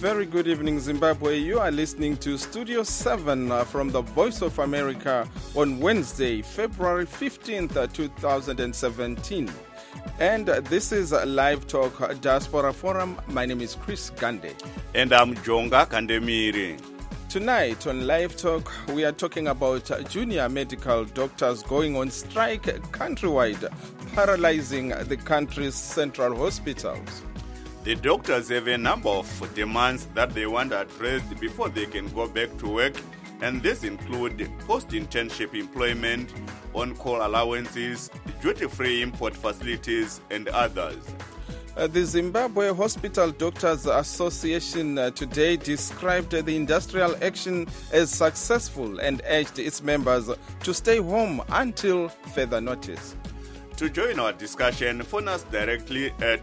very good evening, Zimbabwe. You are listening to Studio 7 from the Voice of America on Wednesday, February 15th, 2017. And this is Live Talk Diaspora Forum. My name is Chris Gande. And I'm Jonga Kandemiri. Tonight on Live Talk, we are talking about junior medical doctors going on strike countrywide, paralyzing the country's central hospitals. The doctors have a number of demands that they want addressed before they can go back to work, and these include post-internship employment, on-call allowances, duty-free import facilities, and others. The Zimbabwe Hospital Doctors Association today described the industrial action as successful and urged its members to stay home until further notice. To join our discussion, phone us directly at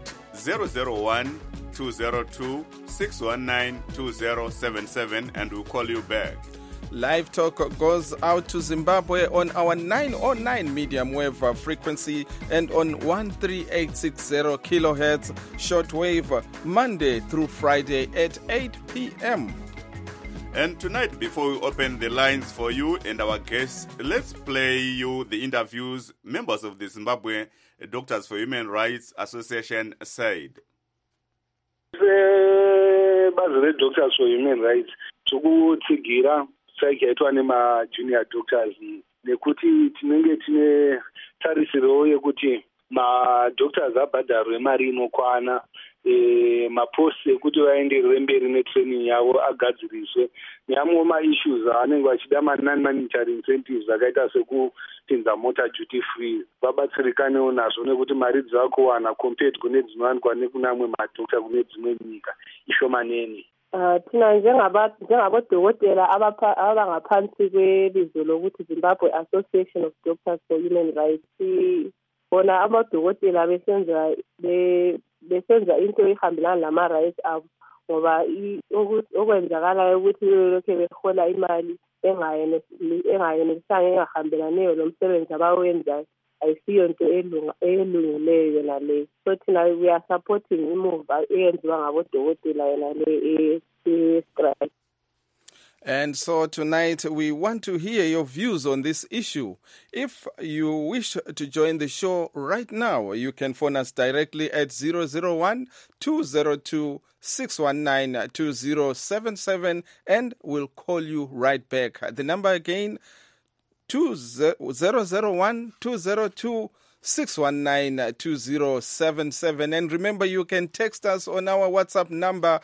001-202-619-2077 and we'll call you back. Live Talk goes out to Zimbabwe on our 909 medium wave frequency and on 13860 kilohertz shortwave Monday through Friday at 8 p.m. And tonight, before we open the lines for you and our guests, let's play you the interviews members of the Zimbabwe Doctors for Human Rights Association said. The Doctors for Human Rights strike yaitwa nema-junior doctors nekuti tinenge tine tarisiro yekuti ma-doctors abhadharwe mari inokwana, maposti ekuti vaenderere mberi netraining yavo agadziriswe, neamwe ma-issues anenge vachida ma-non-monetary incentives akaita sekupinza mota duty free vabatsirikanewo nazvo nekuti mari dzavakuwana compared kune dzinowanikwa nekune amwe madhokta kune dzimwe nyika ishomanene. Thina njengabodokotela abangaphansi kwebizo lokuthi Zimbabwe Association of Doctors for Human Rights, bona amadokotela besenza into ehambelana lama-rights abo, ngoba okwenzakalayo ukuthi lokhu behola imali engayenelisanga engahambelaniyo lomsebenzi abawenzayo ayisiyo into elungileyo yona leyo. So thina we are supporting imuva eyenziwa ngabodokotela yona le strike. And so tonight we want to hear your views on this issue. If you wish to join the show right now, you can phone us directly at 001-202-619-2077 and we'll call you right back. The number again, 001-202-619-2077. And remember, you can text us on our WhatsApp number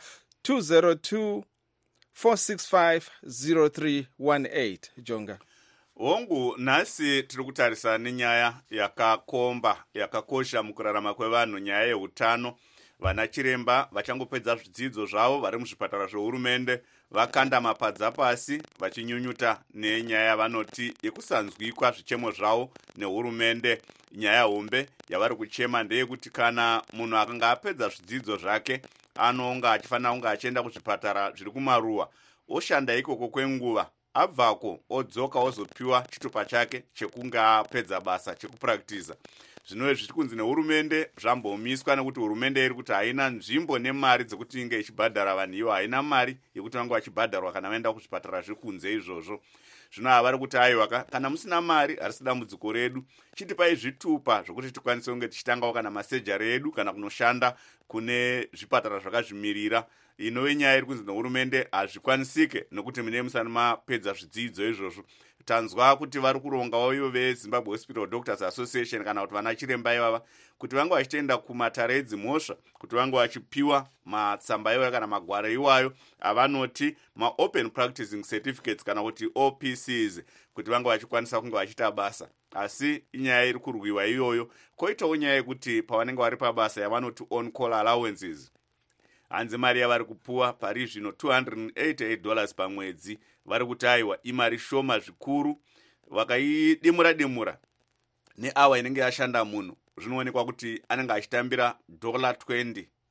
202-465-0318. Jonga. Hongu, nasi tiri kutarisana nenyaya yakakosha mukurarama kwevanhu, nyaya yeutano. Vana chiremba vachangopedza zvidzidzo zvavo vari muzvipatara zvehurumende vakanda mapadza pasi vachinyunyuta nenyaya yavanoti yekusanzwikwa zvichemo zvavo nehurumende. Nyaya hombe yavari kuchema ndeyekuti kana munhu akanga apedza zvidzidzo zvake anonga achifanira kunge achienda kuzvipatara zviri kumaruwa oshanda ikoko kwenguva, abvako odzoka ozopiwa chitupa chake chekunge apedza basa chekupraktiza. Zvinove zviri kunzi nehurumende zvambomiswa nekuti hurumende iri kuti haina nzvimbo nemari dzekuti inge ichibhadhara vanhu ivo, haina mari yekuti vange vachibhadharwa kana vaenda kuzvipatara zviri kunze izvozvo. Zvino havari kuti aiwa kana musina mari harisi dambudziko redu, chitipai zvitupa zvokuti tikwanise kunge tichitangawo kana masejari edu kana kunoshanda kune zvipatara zvakazvimirira. Inove nyaya iri kunzi nehurumende hazvikwanisike nokuti mune musana mapedza zvidzidzo izvozvo. Tanzwa kuti vari kurongawo ivo veZimbabwe Hospital Doctors Association kana kuti vana chiremba ivava kuti vange vachitoenda kumatare edzimhosva kuti vange vachipiwa matsamba iwayo kana magwaro iwayo avanoti ma-open practicing certificates kana kuti OPCs kuti vange vachikwanisa kunge vachiita basa. Asi inyaya iri kurwiwa iyoyo. Koitawo nyaya yekuti pavanenge vari pabasa yavanoti on-call allowances, hanzi mari yavari kupuwa pari zvino $288 pamwedzi. Vari kuti aiwa imari shoma zvikuru, vakaidemura neawa inenge yashanda munhu zvinoonekwa kuti anenge achitambira $20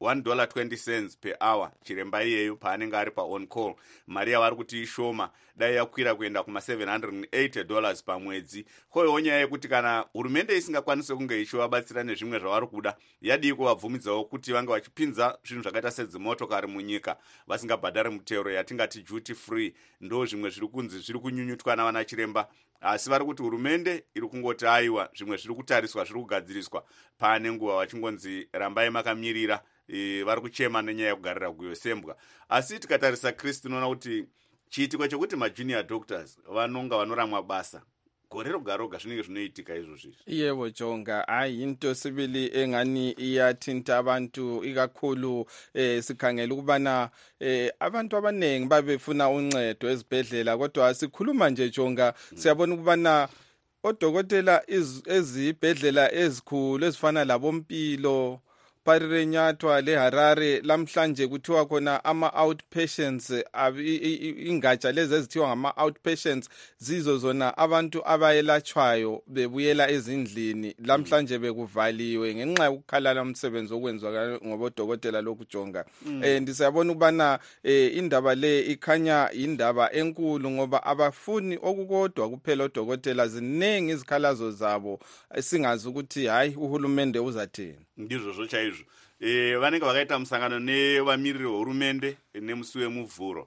$1.20 per hour chiremba iyeyo paanenge ari paon call. Mari yavari kuti ishoma dai yakwira kuenda kuma$780 pamwedzi. Koyewo nyaya yekuti kana hurumende isingakwanisi kunge ichivabatsira nezvimwe zvavari kuda, yadii kuvabvumidzawo kuti vange vachipinza zvinhu zvakaita sedzimotokari munyika vasingabhadhari mutero yatingati duty free. Ndo zvimwe zviri kunzi zviri kunyunyutwa navana chiremba, asi vari kuti hurumende iri kungoti aiwa zvimwe zviri kutariswa, zviri kugadziriswa. Pane nguva vachingonzi rambai makamirira, vari kuchema nenyaya yekugarira guyo sembwa. Asi tikatarisa Chris tinoona kuti chiitiko chekuti majunior doctors vanonga vanoramwa basa gore roga roga zvinenge zvinoitika izvozvi. Yebo Jonga, hayi into sibili engani iyathinta abantu ikakhulu sikhangela ukubana abantu abaningi babefuna uncedo ezibhedlela, kodwa sikhuluma nje Jonga siyabona ukubana odokotela ezibhedlela ezikhulu ezifana labompilo Parirenyathwa leHarare lamhlanje kuthiwa khona ama-outpatients, ingatsha lezi ezithiwa ngama-outpatients zizo zona abantu abayelatshwayo bebuyela ezindlini. Lamhlanje bekuvaliwe ngenxa yokukhalala umsebenzi okwenziwa ngobodokotela lokhu Jonga. Ndisayabona ukubana indaba le ikhanya indaba enkulu ngoba abafuni okukodwa kuphela odokotela, zinengi izikhalazo zabo singazi ukuthi hayi uhulumende uzathini. Ndizvo chaizvo. Vanenge vakaita musangano nevamiriri vehurumende nemusi wemuvhuro.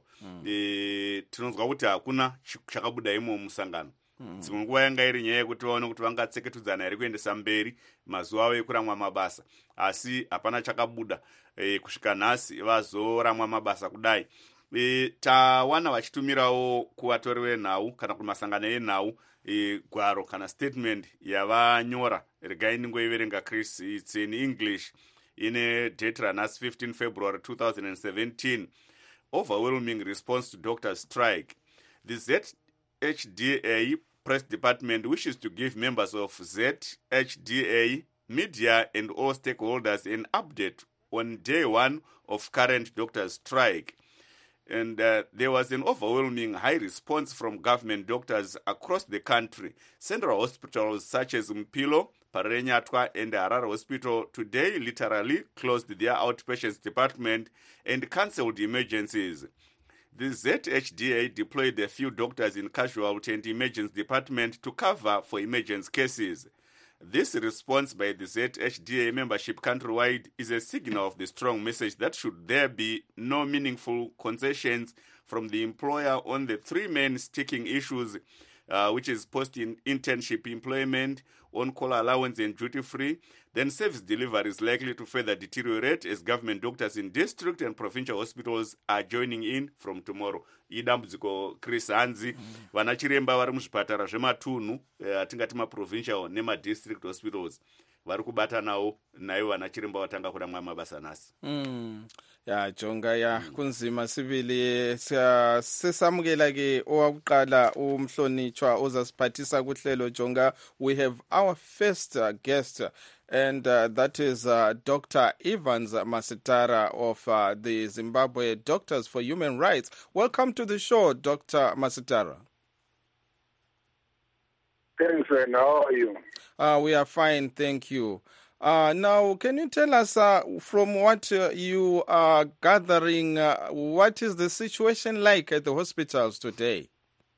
Tinonzwa kuti hakuna chakabuda imo musangano. Dzimwe nguva yanga iri nyaya yekuti vaone kuti vangatseketedzana here kuendesa mberi mazuva avo ekuramwa mabasa, asi hapana chakabuda. Kusvika nhasi vazoramwa mabasa kudai. Tawana vachitumirawo kuvatori venhau kana kumasangano enhau gwaro kana statement yavanyora. Regai ningoiverenga Chris, it's in English, ine date ranhasi 15 February 2017. Overwhelming response to doctors' strike. The ZHDA press department wishes to give members of ZHDA, media and all stakeholders an update on day one of current doctors' strike. And there was an overwhelming high response from government doctors across the country. Central hospitals such as Mpilo, Parirenyathwa and Harare Hospital today literally closed their outpatients department and cancelled emergencies. The ZHDA deployed a few doctors in casualty and emergency department to cover for emergency cases. This response by the ZHDA membership countrywide is a signal of the strong message that should there be no meaningful concessions from the employer on the three main sticking issues, which is post-internship employment, on-call allowance and duty-free, then service delivery is likely to further deteriorate as government doctors in district and provincial hospitals are joining in from tomorrow. Idambudziko Chris Hanzi, vanachiremba vari muzvipatara zvematunhu atingati maprovincial nema-district hospitals vari kubatanawo nayo vanachiremba vatanga kuramwa mabasa nhasi. Ya Jonga ya kunzima sibili sesamukela ke owakuqala umhlonitshwa ozasiphathisa kuhlelo Jonga. We have our first guest and that is Dr. Evans Masitara of the Zimbabwe Doctors for Human Rights. Welcome to the show, Dr. Masitara. Thanks, and how are you? We are fine, thank you. Now, can you tell us from what you are gathering, what is the situation like at the hospitals today?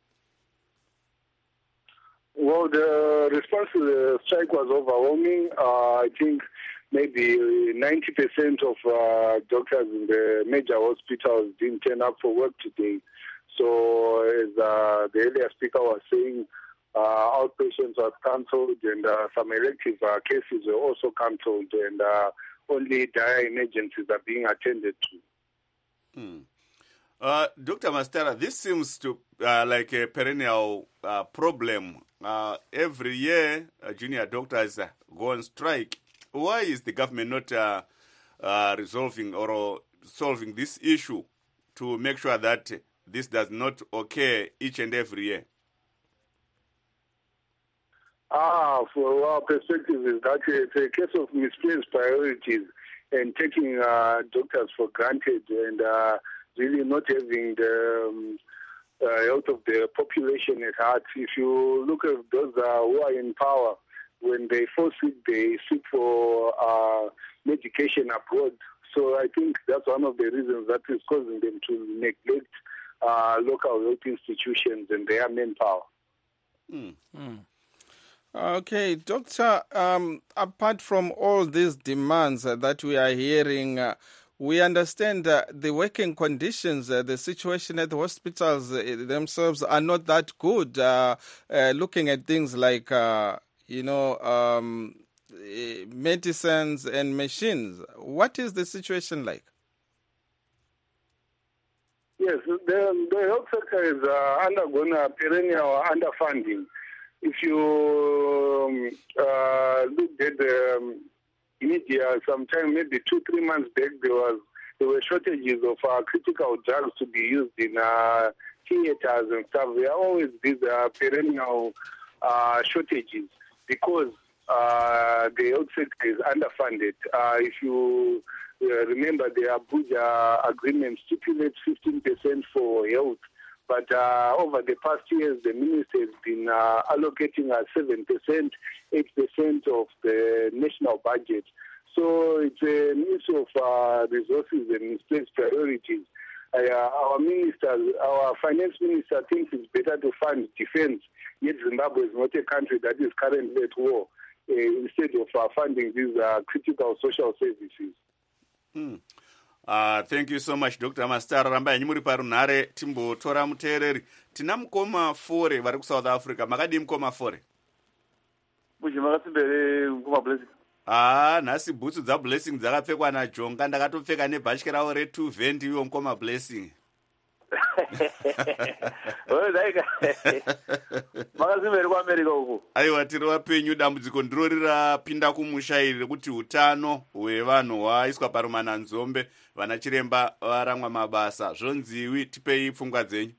Well, the response to the strike was overwhelming. I think maybe 90% of doctors in the major hospitals didn't turn up for work today. So, as the earlier speaker was saying, outpatients were cancelled and some elective cases were also cancelled, and only dire emergencies are being attended to. Dr. Masitara, this seems to like a perennial problem. Every year, junior doctors go on strike. Why is the government not resolving or solving this issue to make sure that this does not occur each and every year? For our perspective is that it's a case of misplaced priorities and taking doctors for granted and really not having the health of the population at heart. If you look at those who are in power, when they fall sick, they seek for medication abroad. So I think that's one of the reasons that is causing them to neglect local health institutions and their manpower. Okay, Doctor, apart from all these demands that we are hearing, we understand the working conditions, the situation at the hospitals themselves are not that good. Looking at things like, medicines and machines. What is the situation like? Yes, the health sector is undergoing a perennial underfunding. If you look at the media, sometime maybe 2-3 months back, there were shortages of critical drugs to be used in theaters and stuff. There are always these perennial shortages because the health sector is underfunded. If you remember, the Abuja agreement stipulates 15% for health. But over the past years, the minister has been allocating 7%, 8% of the national budget. So it's an issue of resources and misplaced priorities. Our finance minister thinks it's better to fund defense, yet Zimbabwe is not a country that is currently at war, instead of funding these critical social services. Thank you so much, Dr. Mastar. Ramba yanyu muri parunhare timbotora muteereri. Tina mukoma Fore vari South Africa. Makadi mukoma Fore? Makasimbere mukoma Blessing. Nhasi bhutsu dzaBlessing dzakapfekwa naJonga. Ndakatopfeka nebhashiki rawo re220 iwo mukoma Blessing. Makasimbere kuAmerica uko. Aiwa, tiri wapenyu. Dambudziko ndiro rirapinda kumusha iri rekuti utano hwevanhu hwaiswa parumananzombe. Vana chiremba varamwa mabasa. Zvonziwi, tipei pfungwa dzenyu.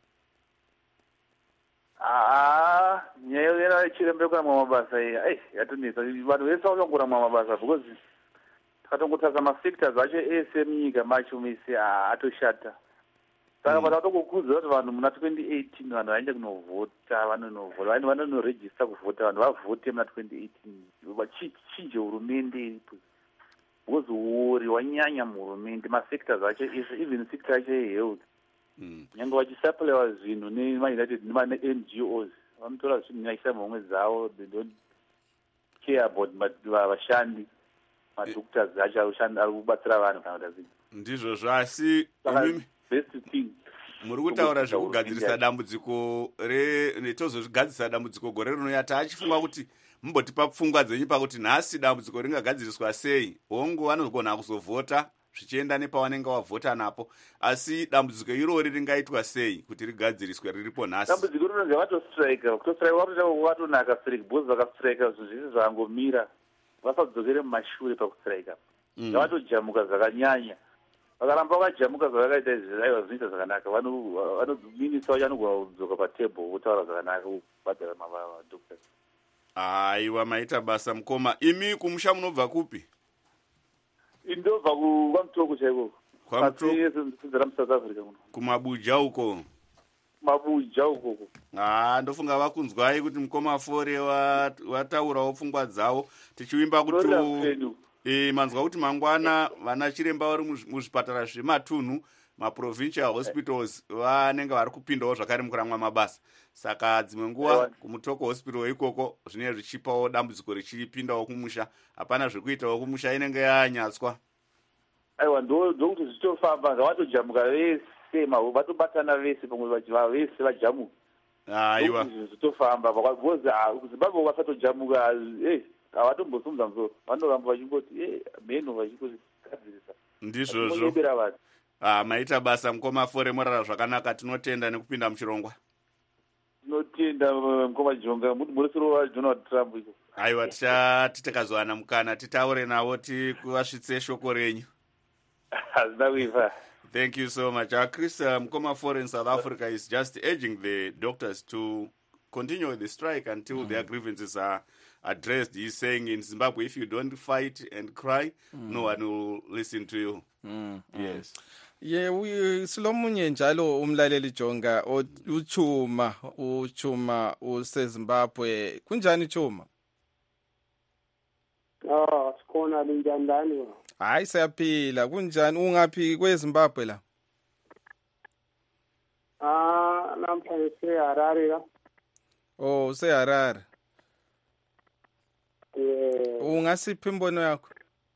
Nyaya yechiremba kuramwa mabasa iyi yatonesa. Vanhu vese vakangoramwa mabasa because takatongotasa masectors acho ese munyika macho mese atoshata. Saka vanhu vatongokudza kuti vanhu muna 2018 vanhu vaende kunovhota, vanonorejista kuvhota, vanhu vavhote muna 2018. Vachinje hurumende iripo. Because wori wanyanya muhurumende, masectors acho ese, even sector acho yehealth. Nyange vachisappliwa zvinhu nemaunited nema-NGOs. Vanotora zvinhu vaisa mumwe dzavo, they don't care about vashandi, madoctors acho ari kubatsira vanhu kana kuti ndizvozvo. Asi muri kutaura zvekugadzirisa dambudziko netozozvigadzirisa dambudziko gore rinouya. Taachifunga kuti mumbotipa pfungwa dzenyu pakuti nhasi dambudziko ringagadziriswa sei. Hongu vanogona kuzovhota zvichienda nepawanenge wavhota napo, asi dambudziko irori ringaitwa sei kuti rigadziriswe riripo nhasi? Dambudziko rinonzi vatostrika. Kutostrika vatonaka strike, because vakastrika zvinhu zvisi zvangomira, vasadzokere mumashure pakustrika. Ngavatojamuka zvakanyanya. Vakaramba vakajamuka zvavakaita izvi, aiwa zvinoita zvakanaka. Minista wacho anogona kudzoka patebho votaura zvakanaka kubhadhara madoctors. Aiwa, maita basa mukoma. Imi kumusha munobva kupi? Indobva kwaMutoko chaiko. South Africa. Kumabuja uko. Mabuja uko. Ndofunga vakunzwai kuti mukoma Fore wataurawo pfungwa dzavo. Tichivimba kuti manzwa kuti mangwana vana chiremba vari muzvipatara zvematunhu, maprovincial hospitals, vanenge vari kupindawo zvakare mukuramwa mabasa. Saka dzimwe nguva kuMutoko hospital ikoko zvinenge zvichipawo dambudziko richipindawo kumusha. Hapana zvekuitawo kumusha, inenge yanyatswa. Aiwa, ndokuti zvitofamba, ngavatojamuka vese, vatobatana vese, pamwe vese vajamuka. Aiwa, zvitofamba. Because Zimbabwe vasatojamuka, havatombosumudza musoro, vanoramba vachingoti mheno vachingoti gadzirisa. Ndizvozvo. Maita basa mukoma Fore, morara zvakanaka. Tinotenda nekupinda muchirongwa. Tinotenda mukoma Jonga, murisiro waDonald Trump iko. Aiwa, tikazowana mukana titaure navo tikuvasvitse shoko renyu. Hazina kuipa. Thank you so much. Chris mukoma Fore in South Africa is just urging the doctors to continue the strike until their grievances are addressed. He's saying in Zimbabwe, if you don't fight and cry, no one will listen to you. Yes. Silomunye njalo umlaleli Jonga uchuma useZimbabwe. Kunjani Chuma? Sikhona linjani? Hayi siyaphila. Kunjani ungaphi kweZimbabwe la? Namhlanje seHarare la. Oh, seHarare. Ungasiphi imbono yakho?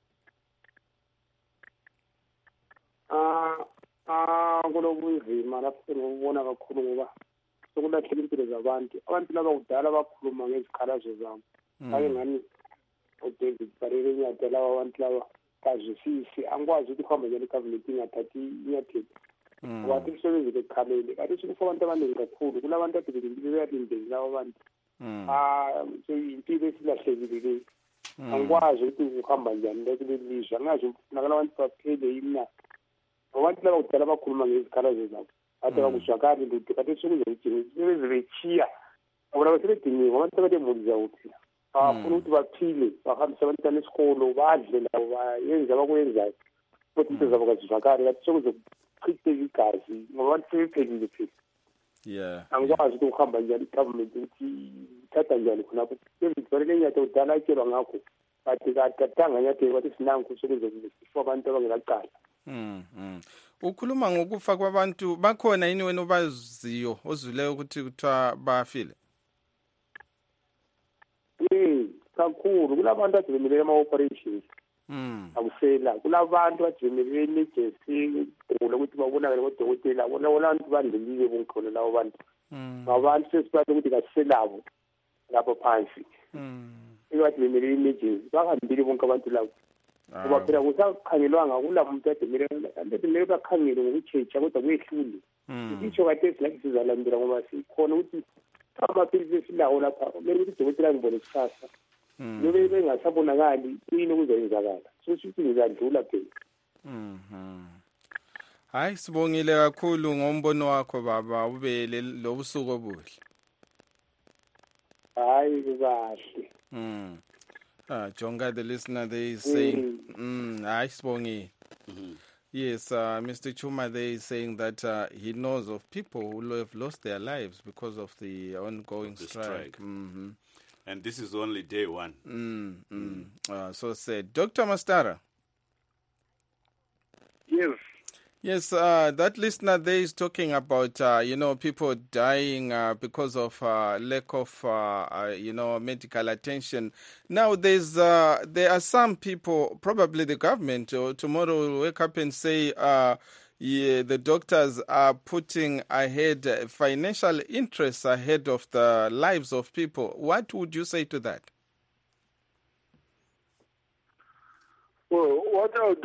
Kulobunzima lapho ngibona kakhulu ngoba sokulahleka impilo zabantu. Abantu laba kudala bakhuluma ngezikhalazo zabo. Ake ngani uDavid Barele nyathela laba abantu laba kazwisisi angikwazi ukuthi kuhamba njani government ingathathi inyathelo. Wathi umsebenzi bekhalele. Kanti sikufa abantu abaningi kakhulu. Kulabantu ade belimpilo yalindele laba abantu. So impilo esilahlekile le. Angikwazi ukuthi ukuhamba njani kuleli lizwe. Angazi nakala abantu baphele yini. Abantu laba kudala bakhuluma ngezikhalazo zabo. Ade bakuzwakali lutho kanti sokuzojinga sebezibechiya. Abona basebedinga abantu abademuli zawuthi. Funa ukuthi baphile bahambise abantwana esikolo badle labo bayenze abakwenzayo. Futhi into zabo kazivakali kanti sokuzochitheka igazi ngoba abantu sebephelile phela. Yeah. Angikwazi ukuthi ukuhamba njani government ukuthi thatha njani khonapho. Sezifanele nyathelo kudala atshelwa ngakho. Bathi kathatanga nyathelo bathi sinanku sokuzokufa abantu abangekaqala. Ukhuluma ngokufa kwabantu bakhona yini wena obaziyo ozileyo ukuthi kuthiwa bafile? Kakhulu kulabantu abazimelele ama-operations. Akusela kulabantu abazimelele emergency ukuthi babonakale ngodokotela bona abantu bandlulile bonkhona labo bantu. Ngabantu sesibale ukuthi kaselabo lapha phansi. Bazimelele emergency bahambile bonke abantu labo. Kuba phela kusakhangelwanga kula muntu ademelele bakhangele ngokutsheja kodwa kwehlule. Isho kade silakhe sizalandela ngoba sikhona ukuthi amaphilisi esilawo lapha kumele ukuthi udokotela ngibone kusasa. Lobe bengasabonakali kuyini okuzenzakala. So sithi ngizadlula phela. Hayi sibongile kakhulu ngombono wakho baba ube lobusuku obuhle. Hayi kahle. Jonga, the listener, they is saying, Sibongi. Yes, Mr. Chuma, they is saying that he knows of people who have lost their lives because of the ongoing strike. And this is only day one. So said. Dr. Mastara. Yes. Yes, that listener there is talking about, people dying because of lack of, medical attention. Now, there are some people, probably the government, tomorrow will wake up and say the doctors are putting ahead financial interests ahead of the lives of people. What would you say to that? Well, what I would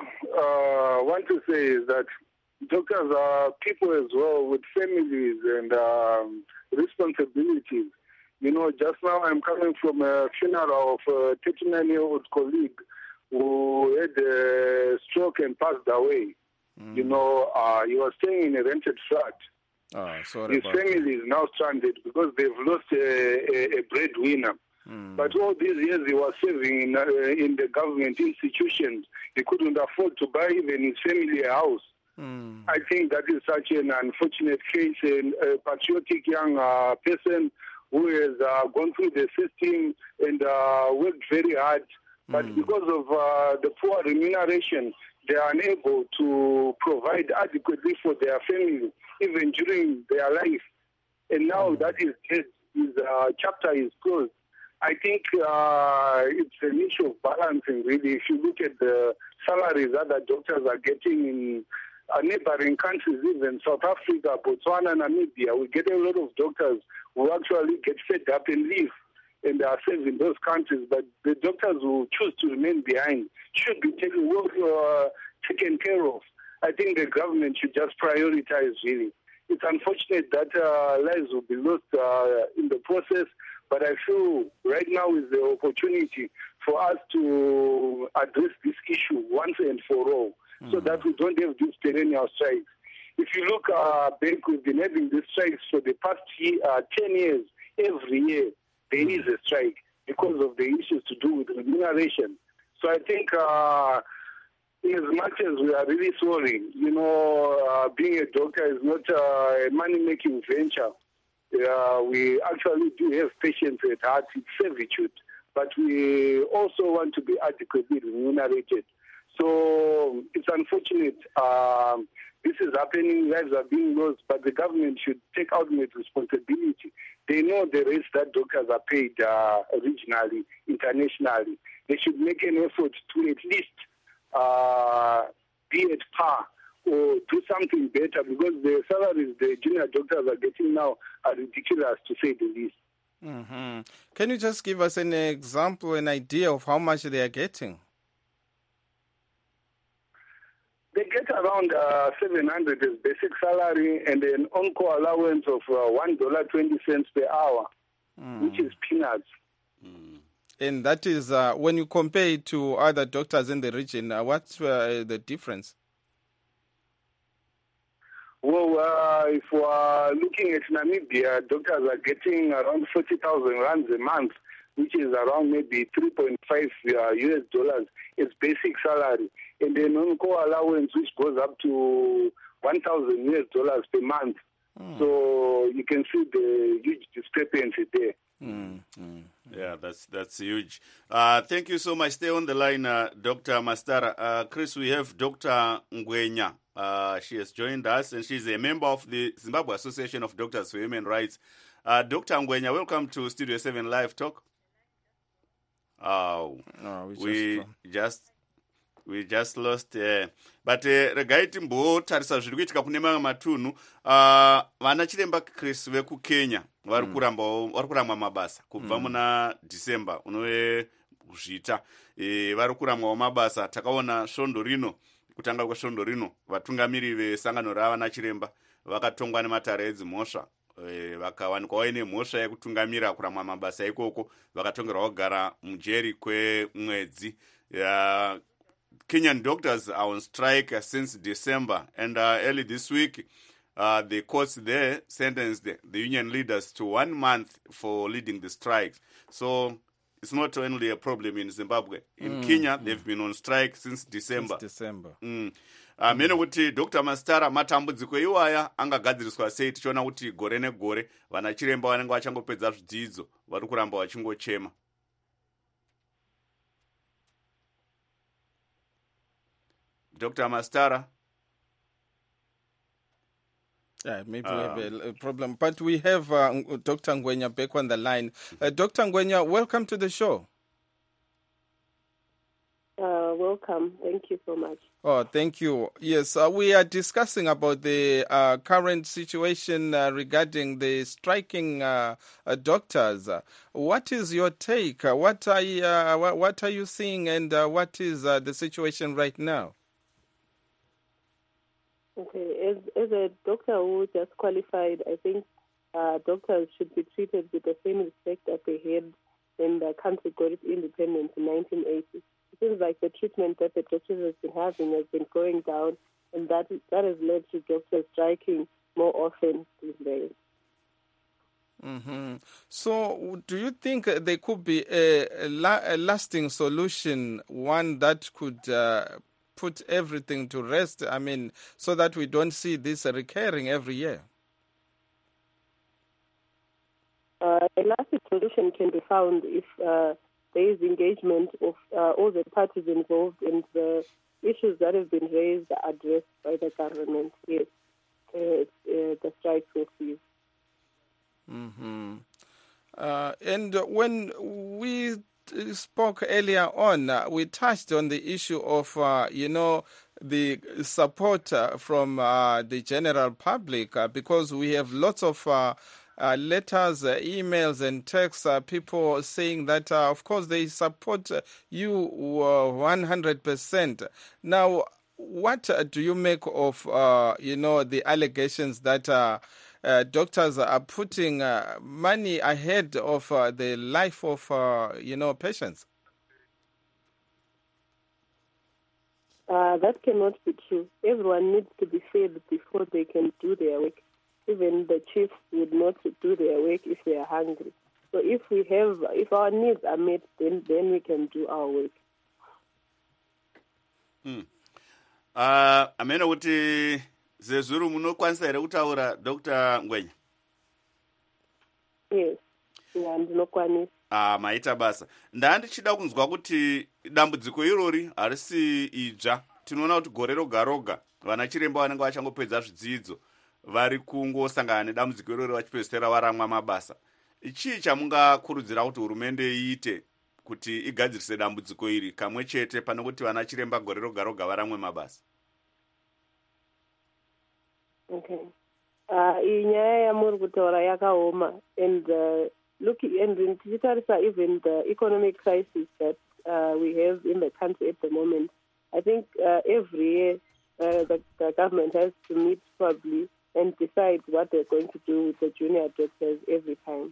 want to say is that doctors are people as well with families and responsibilities. Just now I'm coming from a funeral of a 39-year-old colleague who had a stroke and passed away. He was staying in a rented flat. His family is now stranded because they've lost a breadwinner. But all these years he was serving in the government institutions. He couldn't afford to buy even his family a house. I think that is such an unfortunate case, and a patriotic young person who has gone through the system and worked very hard. But because of the poor remuneration, they are unable to provide adequately for their family, even during their life. And now that is dead, his chapter is closed. I think it's an issue of balancing, really. If you look at the salaries that the doctors are getting in neighboring countries, even South Africa, Botswana, Namibia, we get a lot of doctors who actually get fed up and leave, and they are served in those countries. But the doctors who choose to remain behind should be taken care of. I think the government should just prioritize, really. It's unfortunate that lives will be lost in the process, but I feel right now is the opportunity for us to address this issue once and for all, so that we don't have these perennial strikes. If you look back, we've been having these strikes for the past 10 years. Every year there is a strike because of the issues to do with remuneration. So I think as much as we are really sorry, being a doctor is not a money-making venture. We actually do have patients at heart, it's servitude, but we also want to be adequately remunerated. So it's unfortunate. This is happening, lives are being lost, but the government should take ultimate responsibility. They know the rates that doctors are paid regionally, internationally. They should make an effort to at least be at par or do something better, because the salaries the junior doctors are getting now are ridiculous, to say the least. Mm-hmm. Can you just give us an example, an idea of how much they are getting? They get around 700 as basic salary and an on-call allowance of $1.20 per hour, which is peanuts. And that is, when you compare it to other doctors in the region, what's the difference? Well, if we're looking at Namibia, doctors are getting around 40,000 rands a month, which is around maybe $3.5 US dollars as basic salary, and then on-call allowance, which goes up to 1,000 US dollars per month. So you can see the huge discrepancy there. Yeah, that's huge. Thank you so much. Stay on the line, Dr. Mastara. Chris, we have Dr. Ngwenya. She has joined us, and she's a member of the Zimbabwe Association of Doctors for Human Rights. Dr. Ngwenya, welcome to Studio 7 Live Talk. We just lost, but regai timbotarisa zviri kuitika kune mamwe matunhu. Vana chiremba Chris vekukenya vari kuramwa mabasa kubva muna December unove kuzvita, vari kuramwawo mabasa. Takaona svondo rino, kutanga kwesvondo rino, vatungamiri vesangano ravana chiremba vakatongwa nematare edzimhosva, vakawanikwa vaine mhosva yekutungamira kuramwa mabasa ikoko, vakatongerwa kugara mujeri kwemwedzi. Kenyan doctors are on strike since December, and early this week, the courts there sentenced the union leaders to 1 month for leading the strikes. So it's not only a problem in Zimbabwe. In Kenya, they've been on strike since December. Mene kuti Dr. Mastara, matambudziko iwaya angagadziriswa sei tichiona kuti gore negore vana chiremba vanenge vachangopedza zvidzidzo vari kuramba vachingochema. Dr. Mastara? Yeah, maybe we have a problem. But we have Dr. Ngwenya back on the line. Dr. Ngwenya, welcome to the show. Welcome. Thank you so much. Oh, thank you. Yes, we are discussing about the current situation regarding the striking doctors. What is your take? What are you seeing, and what is the situation right now? Okay, as a doctor who just qualified, I think doctors should be treated with the same respect that they had when the country got its independence in 1980. It seems like the treatment that the doctors have been having has been going down, and that has led to doctors striking more often these days. Mm-hmm. So do you think there could be a lasting solution, one that could put everything to rest, I mean, so that we don't see this recurring every year? A lasting solution can be found if there is engagement of all the parties involved and the issues that have been raised are addressed by the government. Yes, the strike will cease. Mm-hmm. And when we spoke earlier on, we touched on the issue of, the support from the general public, because we have lots of letters, emails and texts, people saying that, of course, they support you 100%. Now, what do you make of, the allegations that doctors are putting money ahead of the life of, patients? That cannot be true. Everyone needs to be fed before they can do their work. Even the chiefs would not do their work if they are hungry. So if our needs are met, then we can do our work. Amena kuti zezuru munokwanisa here kutaura Dr. Ngwenya? Yes, ndinokwanisa. maita basa. Ndichida kunzwa kuti dambudziko irori harisi idzva. Tinoona kuti gore roga roga vana chiremba vanenge vachangopedza zvidzidzo vari kungosangana nedambudziko irori vachipedzisira varamwa mabasa. Ichii chamungakurudzira kuti hurumende iite kuti igadzirise dambudziko iri kamwe chete pane kuti vana chiremba gore roga roga varamwe mabasa? Okay. Iyi nyaya yamuri kutaura yakaoma, and tichitarisa even the economic crisis that we have in the country at the moment, I think every year the government has to meet probably and decide what they're going to do with the junior doctors every time.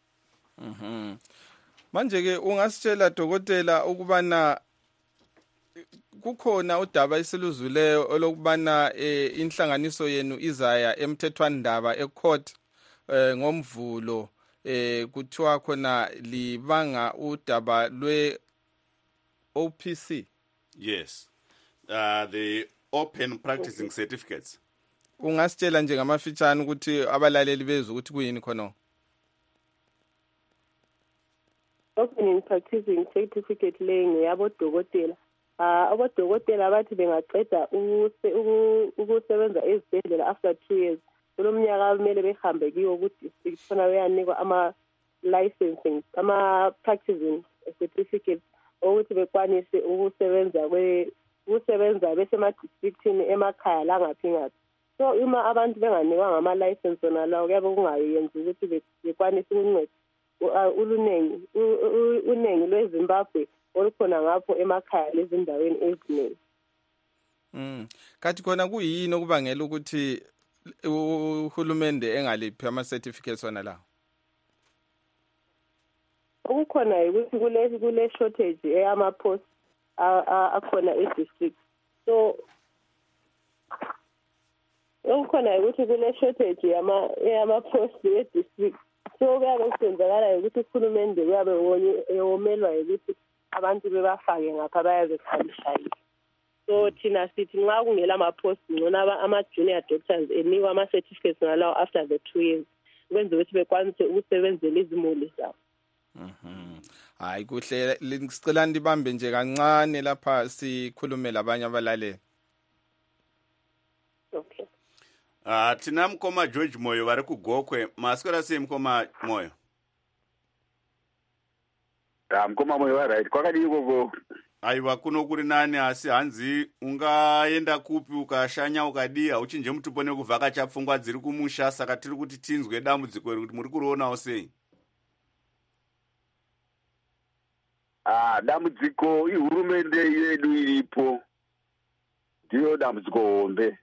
Manje-ke ungasitshela dokotela ukubana kukhona udaba isiluzuleyo olokubana inhlanganiso yenu izaya emthethwandaba ecourt ngomvulo kuthiwa khona libanga udaba lwe OPC. Yes. The Open Practicing Certificates. Ungasitshela nje ngamafitshane ukuthi abalaleli bezwe ukuthi kuyini khona? Open Practicing Certificate le ngeyabo dokotela. Abodokotela bathi bengaqeda ukusebenza ezibhedlela after 2 years. Kulomnyaka kumele behambe kiwo ku-district khona beyanikwa ama-licensing, ama-practicing certificates ukuthi bekwanise ukusebenza besema-districtini emakhaya langaphi ngaphi. So uma abantu benganikwa ngama-license wona lawo kuyabe kungayenzi ukuthi bekwanise ukunceda uningi lweZimbabwe olukhona ngapho emakhaya lezindaweni eziningi. Kathi khona kuyini okubangela ukuthi uhulumende engaliphi ama-certificates wona lawo? Okukhona ukuthi kule shortage eyama-post akhona e-district. So okukhona ukuthi kule shortage yama-post e-district. So kuyabe kusenzakala ukuthi uhulumende kuyabe ewomelwa ukuthi abantu bebafake ngapha bayabekhalishayi. So thina sithi nxa kungela ama-post ngcono ama-junior doctors enikwa ama-certificates ngalawo after the 2 years ukwenza ukuthi bekwanise ukusebenzela izimuli zabo. Hayi kuhle, sicela ndibambe nje kancane lapha sikhulume labanye abalaleli. Okay. Tina mkoma George Moyo vari kuGokwe. Maswera sei mkoma Moyo? Mkoma Moyo wa right. Kwakadii koko? Aiwa kuno kuri nani asi hanzi ungaenda kupi ukashanya ukadii hauchinje mutupo nekuvhakacha pfungwa dziri kumusha, saka tiri kuti tinzwe dambudziko iri kuti muri kurionawo sei? Dambudziko ihurumende yedu iripo ndiyo dambudziko hombe.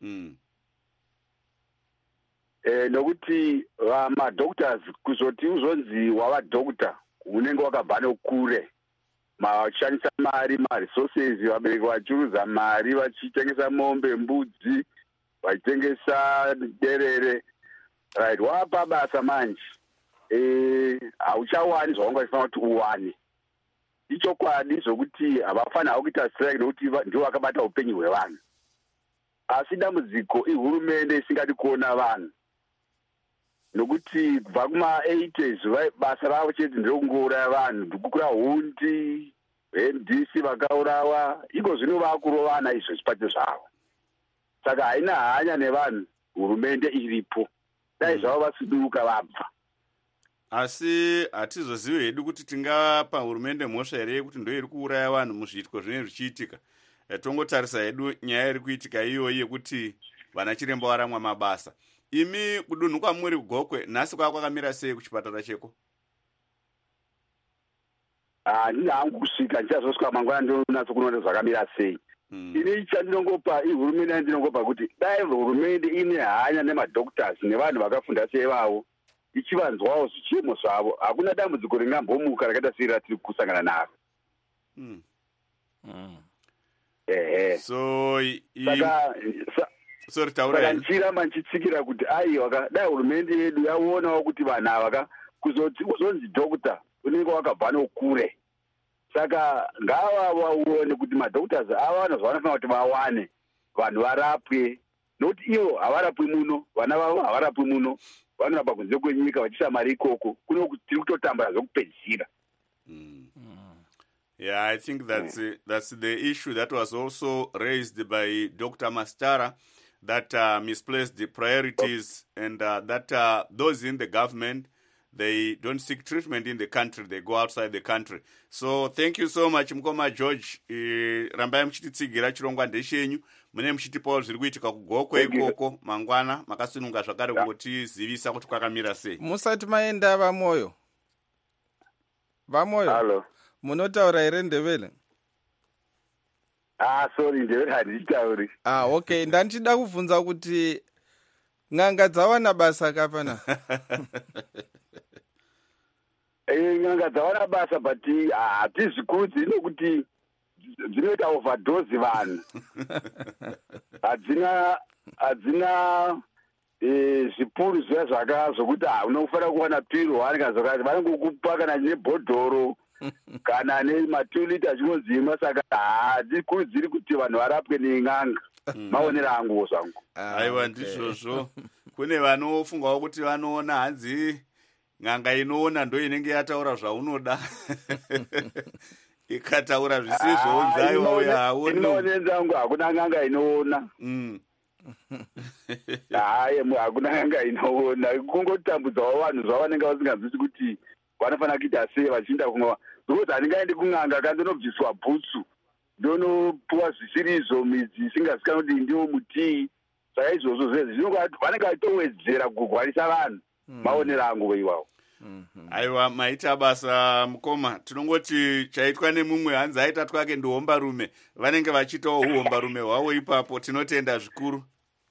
Nokuti madoctors kuzoti uzonzi wava doctor unenge wakabva nekure vachishandisa mari, maresources, vabereki vachiruza mari vachitengesa mombe, mbudzi, vachitengesa derere, right? Wapa basa manje hauchawani zvaunga chifanira kuti uwane. Ichokwadi zvokuti havafanira kuita strike nokuti ndivo vakabata upenyu hwevanhu. Asi dambudziko ihurumende isingadi kuona vanhu. Nokuti kubva kuma-80s basa ravo chete nderekungouraya vanhu, ndikukura hundi, MDC vakaurawa, iko zvino vakurovana izvo zvipate zvavo. Saka haina hanya nevanhu, hurumende iripo. Dai zvavo vasiduka vabva. Asi hatizozive hedu kuti tingapa hurumende mhosva here kuti ndo iri kuuraya vanhu muzviitiko zvinenge zvichiitika. Tongotarisa hedu nyaya iri kuitika iyoyi yekuti vana chiremba varamwa mabasa. Imi kudunhu kwamuri kuGokwe nhasi kwakamira sei kuchipatara cheko? Ndina hangu kusvika ndichazosvika mangwana ndonatso kunoona zvakamira sei. Ini chandinongopa ihurumende yandinongopa kuti dai hurumende ine hanya nemadoctors nevanhu vakafunda sevavo ichivanzwawo zvichemo zvavo, hakuna dambudziko ringambomuka rakaita seiri tiri kusangana naro. Saka ndichiramba ndichitsikira kuti aiwa dai hurumende yedu yaonawo kuti vanhu ava kuzonzi doctor unenge wakabva nokure. Saka ngava vaone kuti madoctors ava vanhu zvavanofanira kuti vawane, vanhu varapwe, nokuti ivo havarapwi muno, vana vavo havarapwi muno, vanorapa kunze kwenyika vachisa mari ikoko. Kuno tiri kutotambura zvokupedzisira. Yeah, I think that's the issue that was also raised by Dr. Mastara, that misplaced the priorities, and that those in the government, they don't seek treatment in the country, they go outside the country. So thank you so much, Mukoma George. Rambai muchititsigira chirongwa ndechenyu, mune muchitipawo zviri kuitika kugokwe ikoko mangwana, makasununga zvakare kungotizivisa kuti kwakamira sei. Musati maenda vamoyo. Hello. Munotaura here Ndebele? Sorry, Ndebele handichitauri. Okay, ndandichida kubvunza kuti ng'anga dzawana basa kapana? Ng'anga dzawana basa, but hatizvikudzi nokuti dzinoita overdose vanhu. Hadzina zvipuru zviya zvokuti unofanira kuwana piro waningazokati vanongokupa kana nebhodhoro kana nema2 chinonzima. Saka hadzikurudziri kuti vanhu varapwe neng'anga. Maonera anguwo zvangu. Aiwa, ndizvozvo. Kune vanofungawo kuti vanoona hanzi ng'anga inoona ndo inenge yataura zvaunoda. Ikataura zvisizvo unzaiwa uya haoni. Inoonenzangu hakuna ng'anga inoona. Hakuna ng'anga inoona. Kungotambudzawo vanhu zvavanenge vasinganzwisi kuti vanofanira kuita sei vachiinda kumwa. Because handingaendi kung'anga kandonobviswa bhutsu, ndonopuwa zvisirizo, midzi isingazikanwa kuti ndiwo mutii. Saka izvozvo zvese vanenge vatowedzera kugwarisa vanhu. Maonero angu iwawo. Aiwa, maita basa Mukoma. Tinongoti chaitwa nemumwe hanzi aita twake ndohomba rume. Vanenge vachitawo uhomba rume hwavo ipapo. Tinotenda zvikuru.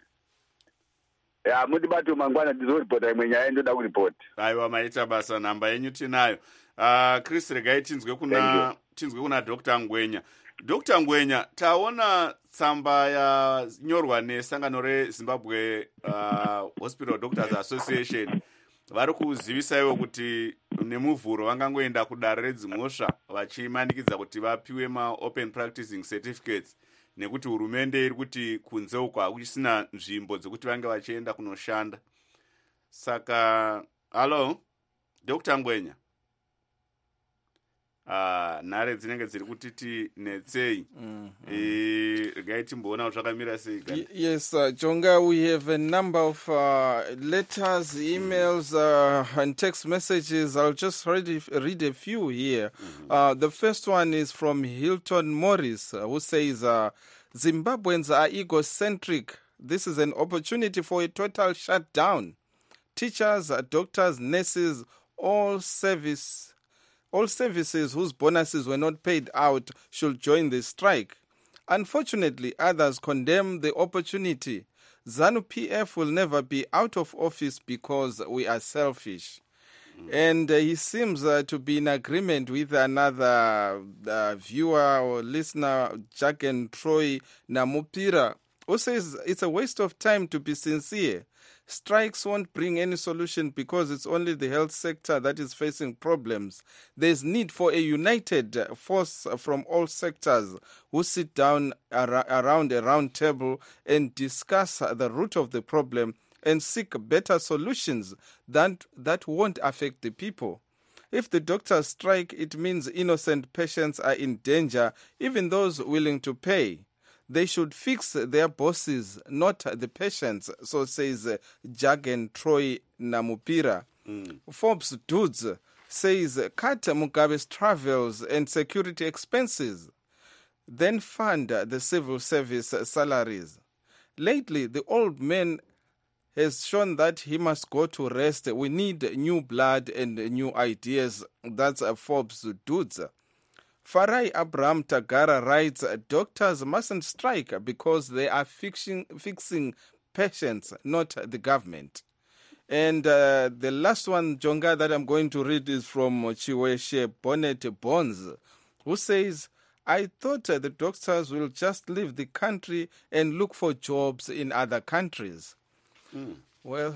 Mutibato mangwana ndizoripota imwe nyaya ndoda kuripoti. Aiwa, maita basa, namba yenyu tinayo. Chris, regai tinzwe kuna Dr. Ngwenya. Dr. Ngwenya, taona tsamba yanyorwa nesangano reZimbabwe Hospital Doctors Association. Vari kuzivisaiwo kuti nemuvhuro vangangoenda kudare redzimhosva vachimanikidza kuti vapiwe maopen practicing certificates, nekuti hurumende iri kuti kunze uko hakusina nzvimbo dzekuti vange vachienda kunoshanda. Saka halo Dr. Ngwenya, nhare dzinenge dziri kutiti netsei. Regai timboona zvakamira sei. Yes, Jonga, we have a number of letters, emails, and text messages. I'll just read a few here. The first one is from Hilton Morris, who says, Zimbabweans are egocentric. This is an opportunity for a total shutdown. Teachers, doctors, nurses, all services whose bonuses were not paid out should join the strike. Unfortunately, others condemn the opportunity. ZANU-PF will never be out of office because we are selfish. And he seems to be in agreement with another viewer or listener, Jagan Troy Namupira, who says it's a waste of time to be sincere. Strikes won't bring any solution because it's only the health sector that is facing problems. There's need for a united force from all sectors who sit down around a round table and discuss the root of the problem and seek better solutions that won't affect the people. If the doctors strike, it means innocent patients are in danger, even those willing to pay. They should fix their bosses, not the patients, so says Jagan Troy Namupira. Forbes Dudes says, cut Mugabe's travels and security expenses, then fund the civil service salaries. Lately, the old man has shown that he must go to rest. We need new blood and new ideas. That's Forbes Dudes. Farai Abraham Tagara writes, doctors mustn't strike because they are fixing patients, not the government. And the last one, Jonga, that I'm going to read is from Chiweshe Bonnet Bonds, who says, I thought the doctors will just leave the country and look for jobs in other countries. Well,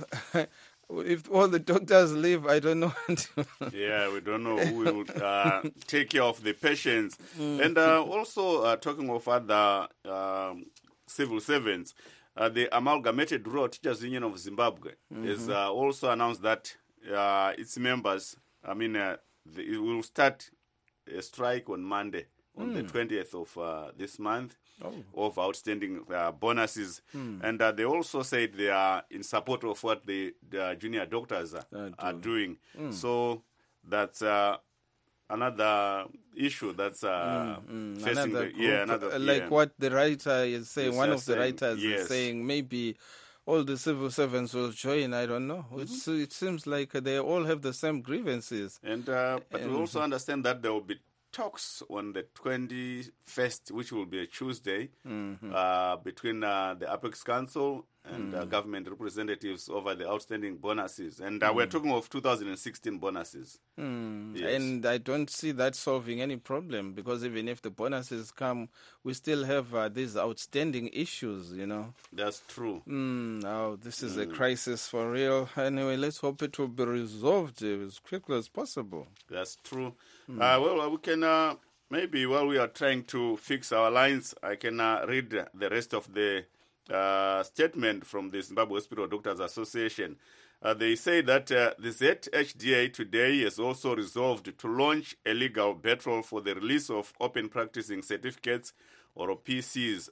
if all the doctors leave, I don't know. Yeah, we don't know who will take care of the patients. And also, talking of other civil servants, the Amalgamated Rural Teachers Union of Zimbabwe has also announced that its members, it will start a strike on Monday, on the 20th of this month, of outstanding bonuses. And they also said they are in support of what the junior doctors are doing. So that's another issue that's facing another what the writer is saying. One of the writers is saying maybe all the civil servants will join. I don't know. It seems like they all have the same grievances. And but we also understand that there will be talks on the 21st, which will be a Tuesday, between the Apex Council and government representatives over the outstanding bonuses. And we're talking of 2016 bonuses. Yes. And I don't see that solving any problem, because even if the bonuses come, we still have these outstanding issues, you know. That's true. Now, this is a crisis for real. Anyway, let's hope it will be resolved as quickly as possible. That's true. Well, we can, maybe while we are trying to fix our lines, I can read the rest of the statement from the Zimbabwe Hospital Doctors Association. They say that the ZHDA today has also resolved to launch a legal battle for the release of open practicing certificates, or PCs.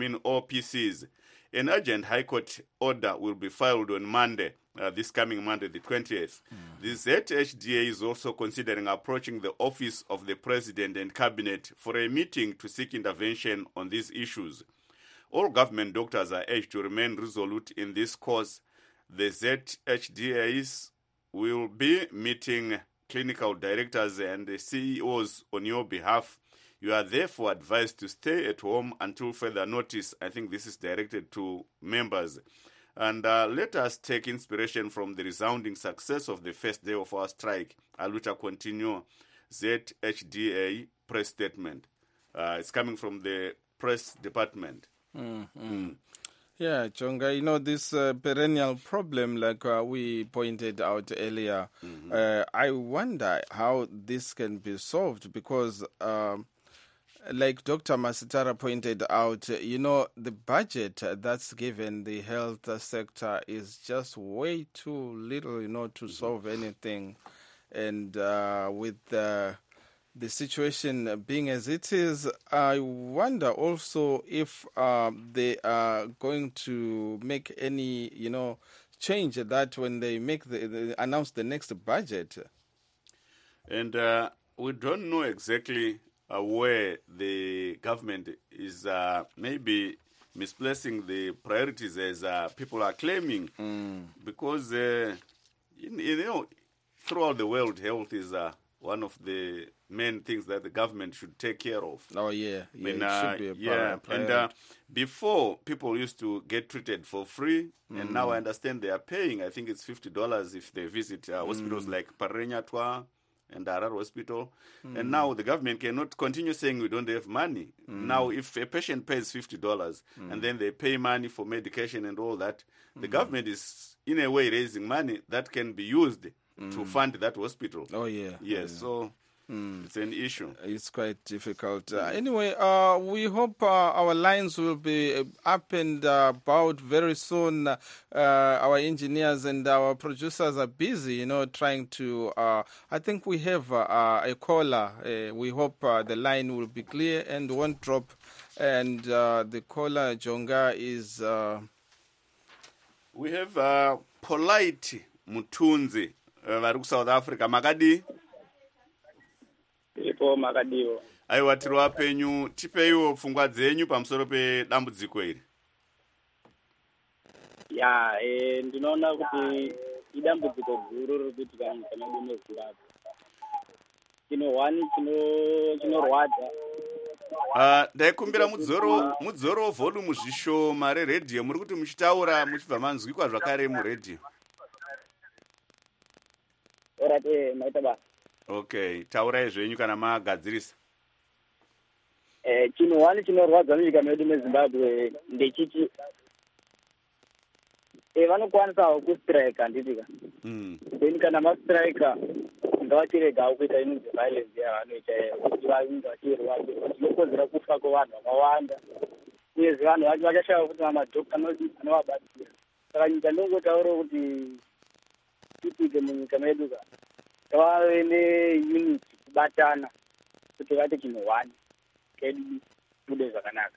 An urgent High Court order will be filed on Monday, this coming Monday, the 20th. The ZHDA is also considering approaching the office of the President and Cabinet for a meeting to seek intervention on these issues. All government doctors are urged to remain resolute in this cause. The ZHDAs will be meeting clinical directors and the CEOs on your behalf. You are therefore advised to stay at home until further notice. I think this is directed to members. And let us take inspiration from the resounding success of the first day of our strike. Aluta Continue, ZHDA press statement. It's coming from the press department. Yeah, Chonga, you know, this perennial problem, like we pointed out earlier, I wonder how this can be solved, because like Dr. Masitara pointed out, you know, the budget that's given the health sector is just way too little, you know, to solve anything. And with the situation being as it is, I wonder also if they are going to make any, you know, change that when they make announce the next budget. And we don't know exactly where the government is maybe misplacing the priorities as people are claiming, because you know, throughout the world, health is one of the main things that the government should take care of. Oh, yeah. It should be a priority. And before, people used to get treated for free, and now I understand they are paying, I think it's $50 if they visit hospitals like Parenyatwa and Harar Hospital. And now the government cannot continue saying we don't have money. Now, if a patient pays $50 and then they pay money for medication and all that, the government is, in a way, raising money that can be used to fund that hospital. Oh, yeah. Yes, so it's an issue. It's quite difficult. Anyway, we hope our lines will be up and about very soon. Our engineers and our producers are busy, you know, trying to... I think we have a caller. We hope the line will be clear and won't drop. And the caller, Jonga, is... We have Polite Mutunzi. Vari South Africa. Makadi? Ipo makadiwo. Aiwa, tiri wapenyu, tipeiwo pfungwa dzenyu pamusoro pedambudziko iri. Ya, ndinoona kuti idambudziko guru riri kuitika munyika medu meZimbabwe. Chinorwadza. Ndaikumbira mudzoro volume zvishoma reredhiyo. Muri kuti muchitaura muchibva manzwikwa zvakare muredhiyo. Maita basa. Okay, taurai zvenyu kana magadzirisa. Chinhu chinorwadza munyika medu meZimbabwe ndechiti vanokwanisawo kustrike handitika. Then kana mastrike ngavachiregawo kuita inonzi violence yavanoita kuti vange vachirwa zvinokonzera kufa kwevanhu vakawanda uyezve vanhu vacho vachashava kuti mamadhokta anovabatsira. Saka nyika ndongotaura kuti ipike munyika medu ka vave neunity kubatana kuti vaite chinhu one kedu bude zvakanaka.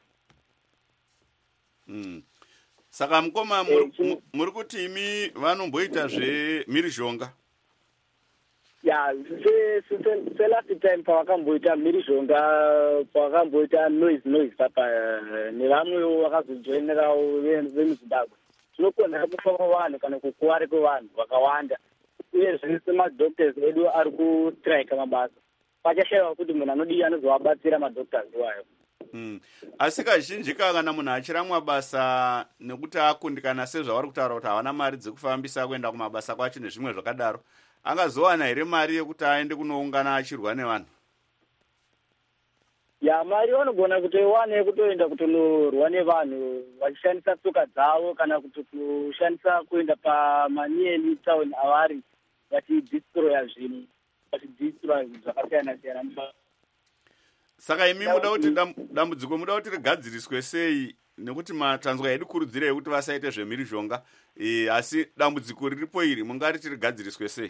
Saka mukoma muri kuti imi vanomboita zvemhirizhonga? Ya, last time pavakamboita mhirizhonga, pavakamboita noise papa nevamwewo vakazojoinerawo vemuzimbabwe, zvinokonzera kufa kwevanhu kana kukuwara kwevanhu vakawanda. Uyezve semadoctors edu ari kustrike mabasa, pachashaiwa kuti munhu anodii anozovabatsira madoctors iwayo. Asi kazhinji kana munhu achiramwa basa nekuti akundikana sezvavari kutaura kuti havana mari dzekufambisa kuenda kumabasa kwacho nezvimwe zvakadaro, angazowana here mari yekuti aende kunoungana achirwa nevanhu? Ya, mari vanogona kutoiwana yekutoenda kutonorwa nevanhu vachishandisa tsoka dzavo kana kuti kushandisa kuenda pamanieni town avari vachidistroya zvinhu, vachidistroya zvakasiyana-siyana. Saka imi muda kuti dambudziko muda kuti rigadziriswe sei? Nekuti matanzwa edu kurudzira yekuti vasaite zvemhirizhonga, asi dambudziko riripo iri mungariti rigadziriswe sei?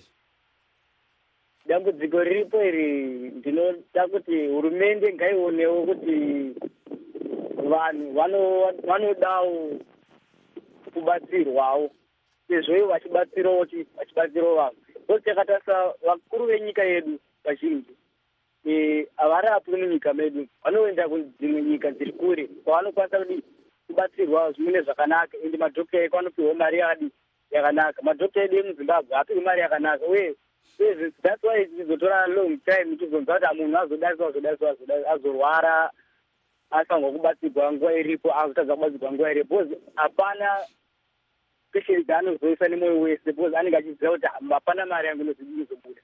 Dambudziko riripo iri ndinoda kuti hurumende ngaionewo kuti vanhu vanodawo kubatsirwawo, sezvo vachibatsirawo vanhu. Ndokuti takatarisa vakuru venyika yedu vazhinji havarapwi munyika medu, vanoenda kudzimwe nyika dziri kure kwavanokwanisa kubatsirwa zvimwe zvakanaka, ende madhokta eko anopiwa mari yakanaka. Madhokta edu emuzimbabwe haapiwi mari yakanaka, uye that's why tichizotora long time tichizonza kuti munhu azodaiwa azorwara asangwa kubatsirwa nguva iripo, azotadza kubatsirwa nguva iripo, because hapana pesheni dzaanozoisa nemoyo wese, because anenge achiziva kuti hapana mari yangu inozobuda.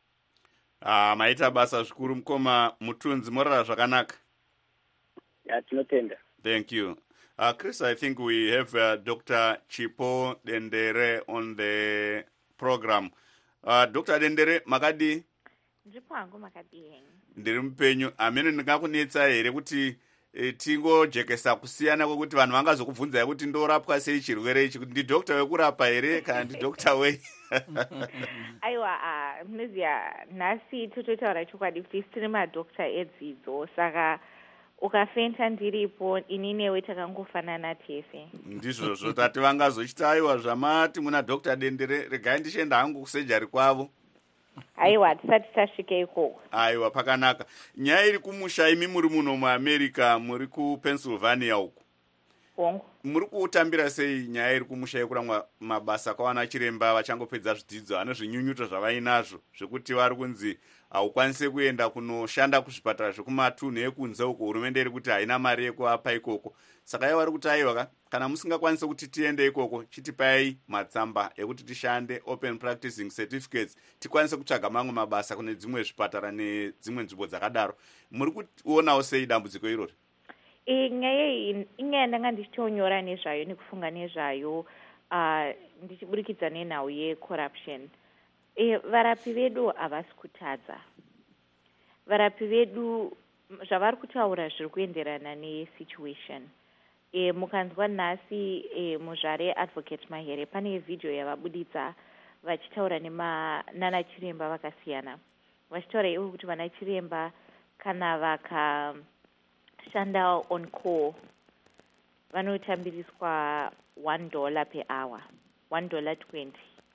Maita basa zvikuru mukoma Mutunzi, morara zvakanaka. Yeah, tinotenda. Thank you. Chris, I think we have Dr. Chipo Dendere on the program. Dr. Dendere, makadi? Ndiripangu makadi henyu. Ndiri mupenyu. Amene ndingakunetsa here kuti tingojekesa kusiyana kwekuti vanhu vangazokubvunzai kuti ndorapwa sei chirwere ichi, kuti ndidhokta wekurapa here kana ndidhokta wei? Aiwa, munoziva nhasi tototaura chokwadi kuti tiri madhokta edzidzo, saka ukafenta ndiripo ini newe takangofanana tese. Ndizvozvo tati vangazochiti aiwa zvamati muna Dr. Dendere, regai ndichienda hangu kusejari kwavo. Aiwa, tisati tasvika ikoko. Aiwa, pakanaka. Nyaya iri kumusha, imi muri muno muAmerica, muri kuPennsylvania uku. Hongu. Muri kutambira sei nyaya iri kumusha yekuramwa mabasa kwawana chiremba vachangopedza zvidzidzo, ane zvinyunyuto zvavainazvo zvekuti vari kunzi haukwanise kuenda kunoshanda kuzvipatara zvekumatunhu ekunze uko, hurumende iri kuti haina mari yekuapa ikoko. Saka ivo vari kuti aiwa kana musingakwanise kuti tiende ikoko, chitipai matsamba ekuti tishande open practicing certificates, tikwanise kutsvaga mamwe mabasa kune dzimwe zvipatara nedzimwe nzvimbo dzakadaro. Muri kuonawo sei dambudziko irori? Nyaya iyi inyaya ndanga ndichitonyora nezvayo nekufunga nezvayo ndichiburikidza nenhau yecorruption. Varapi vedu havasi kutadza. Varapi vedu zvavari kutaura zviri kuenderana nesituation. Mukanzwa nhasi muzvare Advocate Mahere pane vhidhiyo yavabuditsa vachitaura nana chiremba vakasiyana, vachitaura ivo kuti vana chiremba kana vakashanda on call vanotambiriswa $1 per hour, $1.20.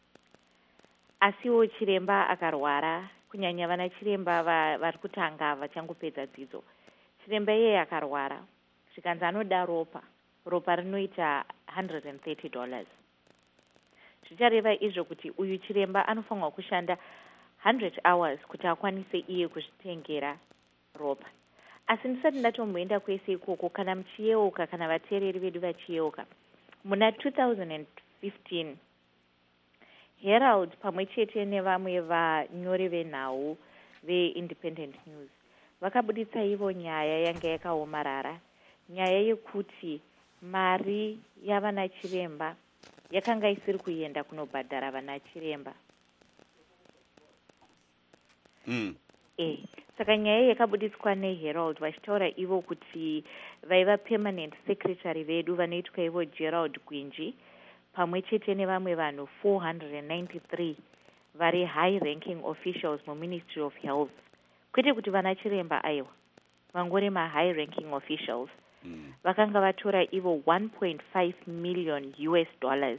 Asiwo chiremba akarwara, kunyanya vana chiremba vari kutanga vachangopedza dzidzo, chiremba iyeye akarwara zvikanzi anoda ropa rinoita $130. Zvichareva izvo kuti uyu chiremba anofanirwa kushanda 100 hours kuti akwanise iye kuzvitengera ropa. Asi ndisati ndatomboenda kwese ikoko, kana muchiyeuka, kana vateereri vedu vachiyeuka, muna 2015 Herald pamwe chete nevamwe vanyori venhau veIndependent News vakabuditsa ivo nyaya yanga yakaomarara, nyaya yekuti mari yavana chiremba yakanga isiri kuenda kunobhadhara vana chiremba. saka nyaya yakabudiswa neherald vachitaura ivo kuti vaiva permanent secretary vedu vanoitwa ivo Gerald Gwinji pamwe chete nevamwe vanhu 493 vari high ranking officials muministry of health, kwete kuti vana chiremba aiwa vangori ma-high ranking officials vakanga vatora ivo 1.5 million US$.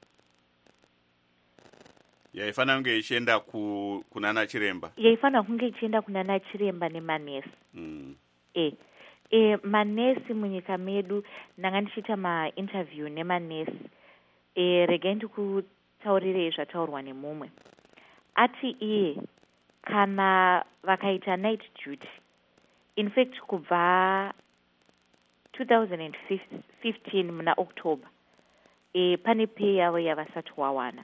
yaifanira kunge ichienda kunana chiremba yaifanira kunge ichienda kunana chiremba nemanesi. Manesi munyika medu ndanga ndichiita mainterview nemanesi regai ndikutaurirei zvataurwa nemumwe ati iye kana vakaita night duty, in fact kubva 2015 muna October pane pay yavo yavasati wawana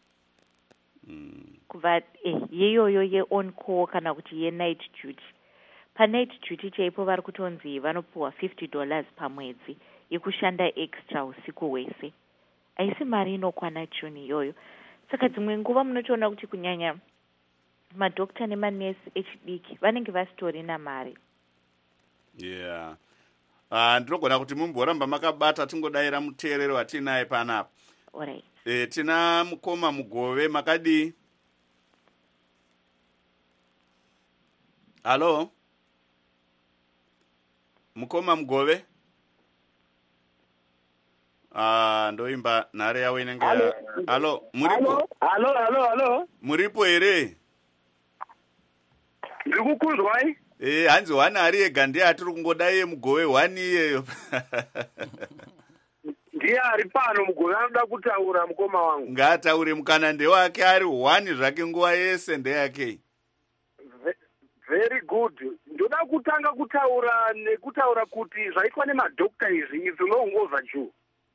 kubva yeyoyo ye-on call kana kuti ye-night duty. Pa-night duty chaipo vari kutonzi vanopuwa $50 pamwedzi yekushanda extra usiku hwese. Haisi mari inokwana chuni iyoyo. Saka dzimwe nguva munotoona kuti kunyanya madokta nemanesi echidiki vanenge vasitorina mari. Yeah. Ndinogona kuti mumboramba makabata tingodayira muteerero watinaye panapa. Alright. Tina Mukoma Mugove makadi. Halo? Mukoma Mugove? Ndoimba nhare yawe inenge. Halo, muripo? Halo. Muripo ere? Ndikukuzwai? Hanzi wani ari ega ndiye atiri kungodai Mugove wani iyeyo. Ndiye ari pano Mugove anoda kutaura mukoma wangu. Ngataure mukana ndewake ari wani zvake nguva yese ndeyake. Very good. Ndoda kutanga kutaura kuti zvaitwa nemadokta izvi is long overdue.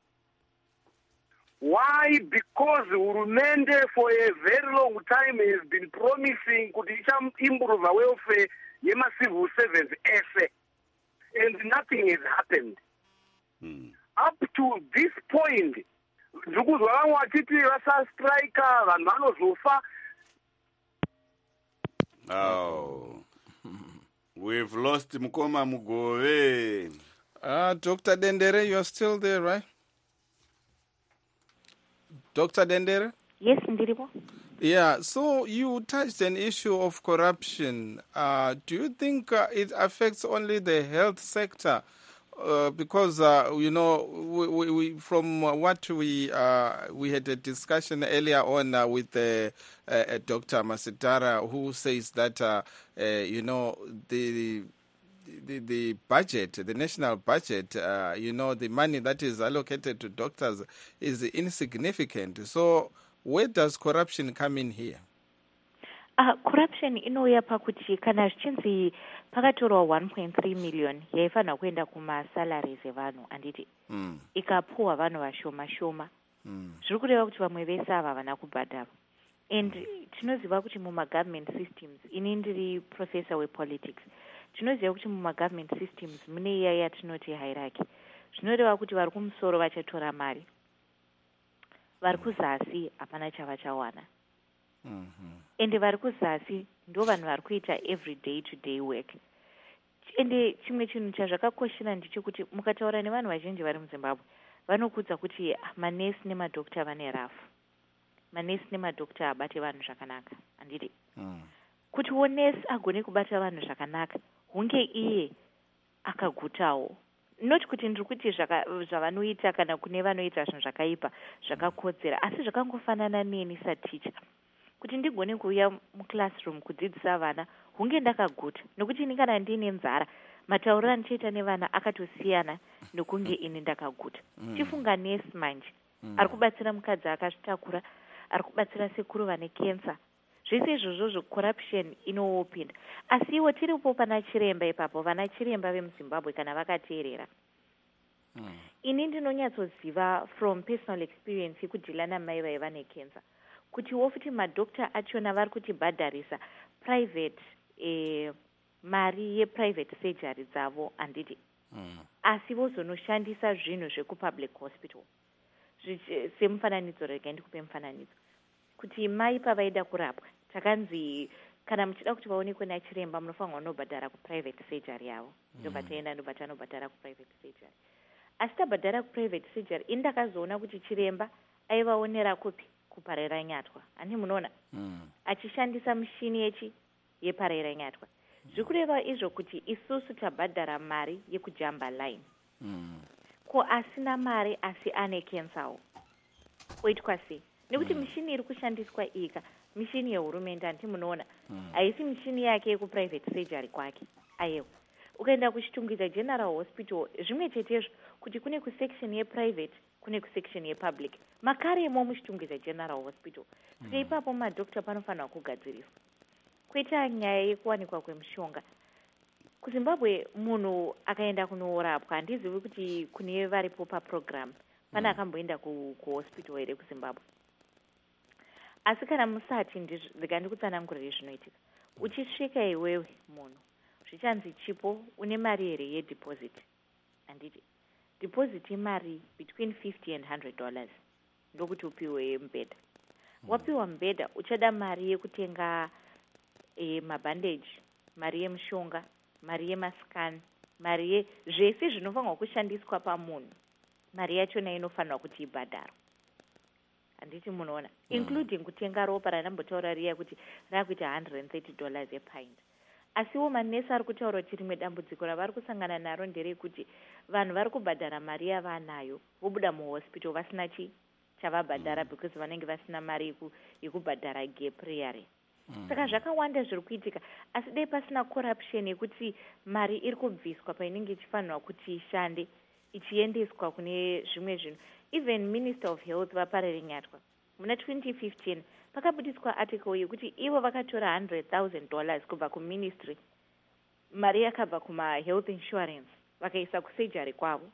Why? Because hurumende for a very long time has been promising kuti improve welfare yema-civil servants ese, and nothing has happened. Up to this point, ndikuzwa vamwe vachiti vasastrika vanhu vanozofa. We've lost Mukoma Mugove. Dr. Dendere, you're still there, right? Dr. Dendere? Yes, ndiripo. Yeah, so you touched an issue of corruption. Do you think it affects only the health sector? Because we from what we had a discussion earlier on with Dr. Masitara, who says that the budget, the national budget, the money that is allocated to doctors is insignificant. So where does corruption come in here? Corruption inouya pakuti kana zvichinzi pakatorwa 1.3 million yaifanira kuenda kumasalaries evanhu anditi ikapuwa vanhu vashoma shoma zviri kureva kuti vamwe vese ava havana kubhadharwa. And tinoziva kuti muma-government systems, ini ndiri professor wepolitics, tinoziva kuti muma-government systems mune iya yatinoti hierarchy. Zvinoreva kuti vari kumusoro vachatora mari, vari kuzasi hapana chavachawana. Ende vari kuzasi ndo vanhu vari kuita every day to day work. Ende chimwe chinhu chazvakakoshera ndechekuti mukataura nevanhu vazhinji vari muZimbabwe vanokudza kuti manesi nemadokta vane rafu, manesi nemadokta abate vanhu zvakanaka handidi. Kutiwo nesi agone kubata vanhu zvakanaka hunge iye akagutawo. Not kuti ndiri kuti zvavanoita kana kune vanoita zvinhu zvakaipa zvakakodzera, asi zvakangofanana neni saticha kuti ndigone kuuya muclassroom kudzidzisa vana hunge ndakaguta, nokuti ini kana ndine nzara matauriro andichaita nevana akatosiyana nokunge ini ndakaguta. Tifunga nesi manje ari kubatsira mukadzi akazvitakura, ari kubatsira sekuru vane kensa, zvese izvozvo corruption inopinda. Asi iwo tiripo pana chiremba ipapo, vana chiremba vemuZimbabwe kana vakateerera, ini ndinonyatsoziva from personal experience yekudhila namai vaiva nekensa kuti wofuti madokta achona vari kutibhadharisa private mari yeprivate surgery dzavo handiti, asi vozonoshandisa zvinhu zvekupublic hospital. Semufananidzo, rega ndikupe mufananidzo kuti mai pavaida kurapwa takanzi kana muchida kuti vaonekwe nachiremba munofanirwa kunobhadhara kuprivate surgery yavo ndobva taenda ndobva tanobhadhara kuprivate surgery. Asi tabhadhara kuprivate surgery ini ndakazoona kuti chiremba aivaonera kupi kuparera nyatwa. Ani munoona achishandisa mishini yeparera nyatwa. Zviri kureva izvo kuti isusu tabhadhara mari yekujamba line. Ko asina mari asi ane kensawo oitwa sei? Nekuti mishini iri kushandiswa ika mishini yehurumende. Anti munoona haisi mishini yake yekuprivate surgery kwake. Aiwa, ukaenda kuchitungidza general hospital zvimwe chetezvo kuti kune kusection yeprivate kune kusection yepublic. Makaremo muchitungidza general hospital. Saka ipapo madhokta panofanirwa kugadziriswa. Kuita nyaya yekuwanikwa kwemishonga kuZimbabwe, munhu akaenda kunorapwa handizivi kuti kune varipo paprogram pana akamboenda kuhospital here kuZimbabwe. Asi kana musati ndikandikutsanangurire zvinoitika, uchisvika iwewe munhu zvichanzi chipo une mari here yedeposit. Handiti deposit yemari between $50 and $100 ndokuti upiwe mubhedha. Wapiwa mubhedha uchada mari yekutenga mabandage, mari yemishonga, mari yemascan, mari zvese zvinofanirwa kushandiswa pamunhu, mari yachona inofanirwa kuti ibhadharwe. Handiti munoona, including kutenga ropa ranambotaura riya kuti rakuita $130 epint. Asiwo manesi ari kutaura kuti rimwe dambudziko ravari kusangana naro nderekuti vanhu vari kubhadhara mari yavanayo vobuda muhospital vasina chavabhadhara because vanenge vasina mari yekubhadhara gap reare. Saka zvakawanda zviri kuitika, asi dai pasina corruption yekuti mari iri kubviswa painenge ichifanirwa kuti ishande ichiendeswa kune zvimwe zvinhu. Even Minister of Health vaparere nyatwa muna 2015 pakabudiswa article yekuti ivo vakatora $100,000 kubva kuministry, mari yakabva kuma-health insurance vakaisa kusurgery kwavo.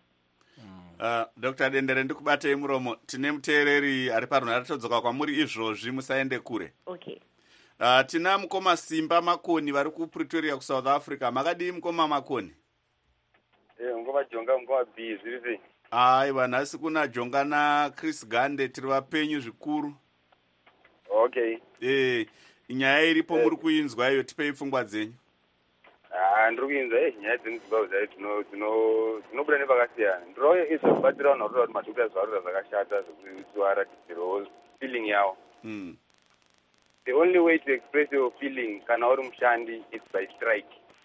Dr. Dendere ndikubatei muromo, tine muteereri ari parunhare todzoka kwamuri izvozvi, musaende kure. Okay. Tina mukoma Simba Makoni vari kuPretoria kuSouth Africa. Makadii mukoma Makoni? Ngoma Jonga ngoma B zviri. Aiwa, nhasi kuna Jonga naChris Gande tiri vapenyu zvikuru. Okay. Nyaya iripo muri kuinzwa iyo, tipei pfungwa dzenyu. Ndiri kuinzwa nyaya dzemuZimbabwe dzinobuda nepakasiyana. Ndiro izvo kubatsira vanhu vari kuti madhokota zvarura zvakashata zvekudzivaratidzirawo feeling yavo. The only way to express your feeling kana uri mushandi is by strike.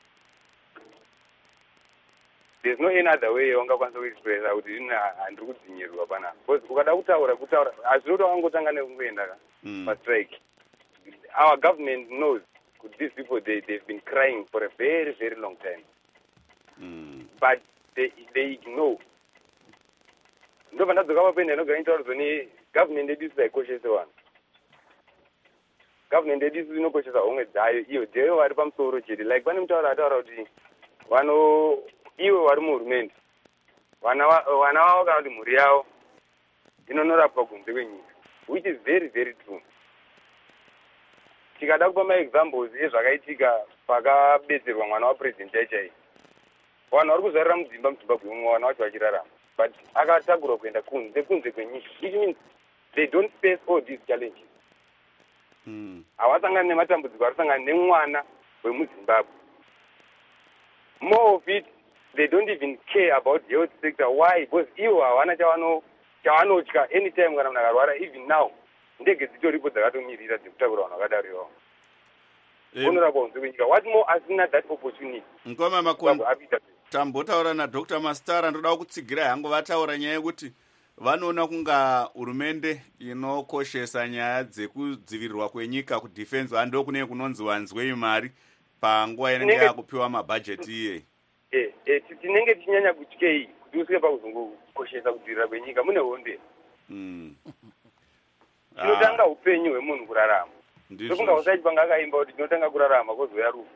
There's no any other way ungakwanisa kuexpressa kuti handiri kudzinyirwa pana. Because ukada kutaura hazvinoti wangotanga nekungoenda pastrike. Our government knows these people they've been crying for a very, very long time. But they ignore. Ndo vandadzoka papenda inogara nitaura zoni government yedu isaikoshese vanhu. Government yedu inokoshesa homwe dzayo iyo dzeyo vari pamusoro chete. Like pane mutaura ataura kuti iwe vari muhurumende vana vavo kana kuti mhuri yavo inonorapwa kunze kwenyika, which is very, very true. Tikada kupa maexamples ezvakaitika pakabetserwa mwana wapresident chaichai. Vanhu vari kuzarira muZimbabwe umwe vana vacho vachirarama, but akatagurwa kuenda kunze kwenyika, which means they don't face all these challenges. Havasangani nematambudziko arisangana nemwana wemuZimbabwe. More of it, they don't even care about the health sector. Why? Because ivo havana chavanotya anytime kana munhu akarwara. Even now ndege dzitoripo dzakatomirira dzekutakura vanhu vakadaro ivavo unorapwa kunze kwenyika. What more asina that opportunity? Ngoma Makoni, tambotaura naDr. Mastara, ndoda kutsigira hangu vataura nyaya yekuti vanoona kunga hurumende inokoshesa nyaya dzekudzivirirwa kwenyika kudefense hando kune kunonzi wanzwei mari panguva inenge yakupiwa mabhajeti iye. Tinenge tichinyanya kutyei kuti usvike pakuzongokoshesa kudzivirira kwenyika mune honde. Tinotanga upenyu hwemunhu kurarama. Ndokunga usaiti panga akaimba kuti tinotanga kurarama kozoya rufu.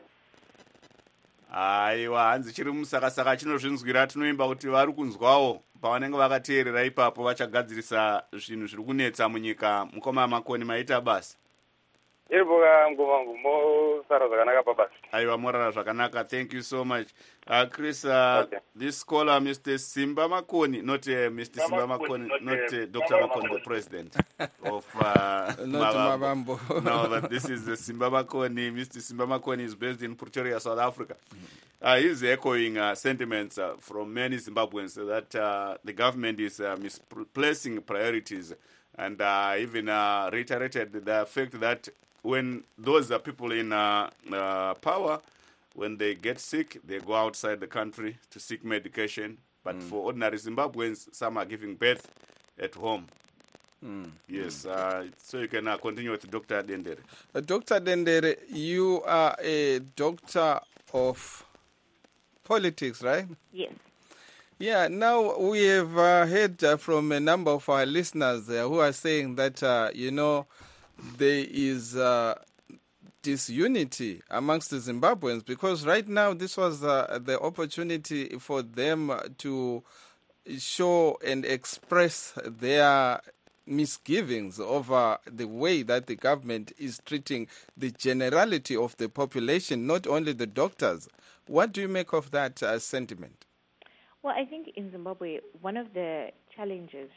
Aiwa, hanzi chiri musakasaka chinozvinzwira tinoimba kuti vari kunzwawo pavanenge vakateerera ipapo vachagadzirisa zvinhu zviri kunetsa munyika. Mukoma Makoni, maita basa. iripoka mgomangu mosara zvakanaka pabasa. Aiwa, morara zvakanaka. Thank you so much. Chris, this scholar, Mr. Simba Makoni, not Mr. Simba Makoni, not Dr. Makoni, the president of Mavambo. No, but this is Simba Makoni. Mr. Simba Makoni is based in Pretoria, South Africa. He's echoing sentiments from many Zimbabweans that the government is misplacing priorities, and even reiterated the fact that when those people in power, when they get sick, they go outside the country to seek medication. But for ordinary Zimbabweans, some are giving birth at home. Yes, so you can continue with Dr. Dendere. Dr. Dendere, you are a doctor of politics, right? Yes. Yeah, now we have heard from a number of our listeners who are saying that, there is disunity amongst the Zimbabweans, because right now this was the opportunity for them to show and express their misgivings over the way that the government is treating the generality of the population, not only the doctors. What do you make of that sentiment? Well, I think in Zimbabwe, one of the challenges,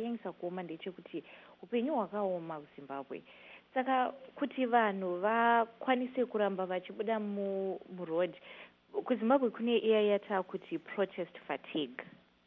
upenyu hwakaoma muZimbabwe. Saka kuti vanhu vakwanise kuramba vachibuda muroad, kuZimbabwe kune iya yata kuti protest fatigue.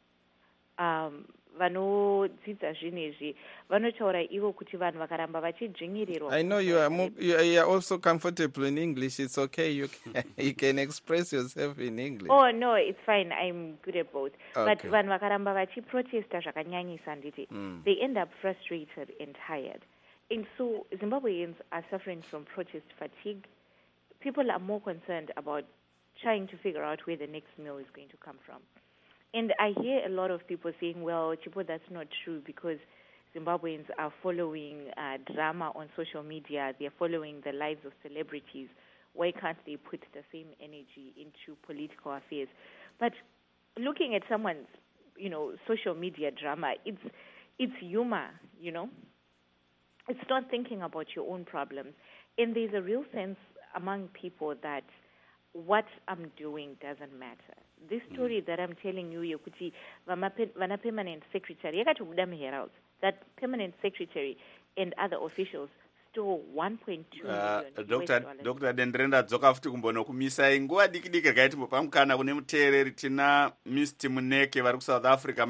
Vanodzidza zvinezvi vanotaura ivo kuti vanhu vakaramba vachidzvinyirirwa. I know you are also comfortable in English. It's okay. You can express yourself in English. Oh no, it's fine. I'm good at both. Okay. But vanhu vakaramba vachiprotesta zvakanyanyisa nditi, they end up frustrated and tired. And so Zimbabweans are suffering from protest fatigue. People are more concerned about trying to figure out where the next meal is going to come from. And I hear a lot of people saying, well, Chipo, that's not true because Zimbabweans are following drama on social media. They're following the lives of celebrities. Why can't they put the same energy into political affairs? But looking at someone's, social media drama, it's humor, It's not thinking about your own problems. And there's a real sense among people that what I'm doing doesn't matter. This story that I'm telling you, Yokuti, Vana Permanent Secretary, Herald, that Permanent Secretary and other officials stole 1.2 million. Dr. Dendrenda dzoka futi kumbono kumisai nguva diki rakaiti pamukana kune muteereri tina Mr. Muneke vari kuSouth Africa.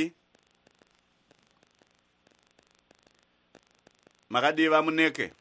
Makadi vamuneke.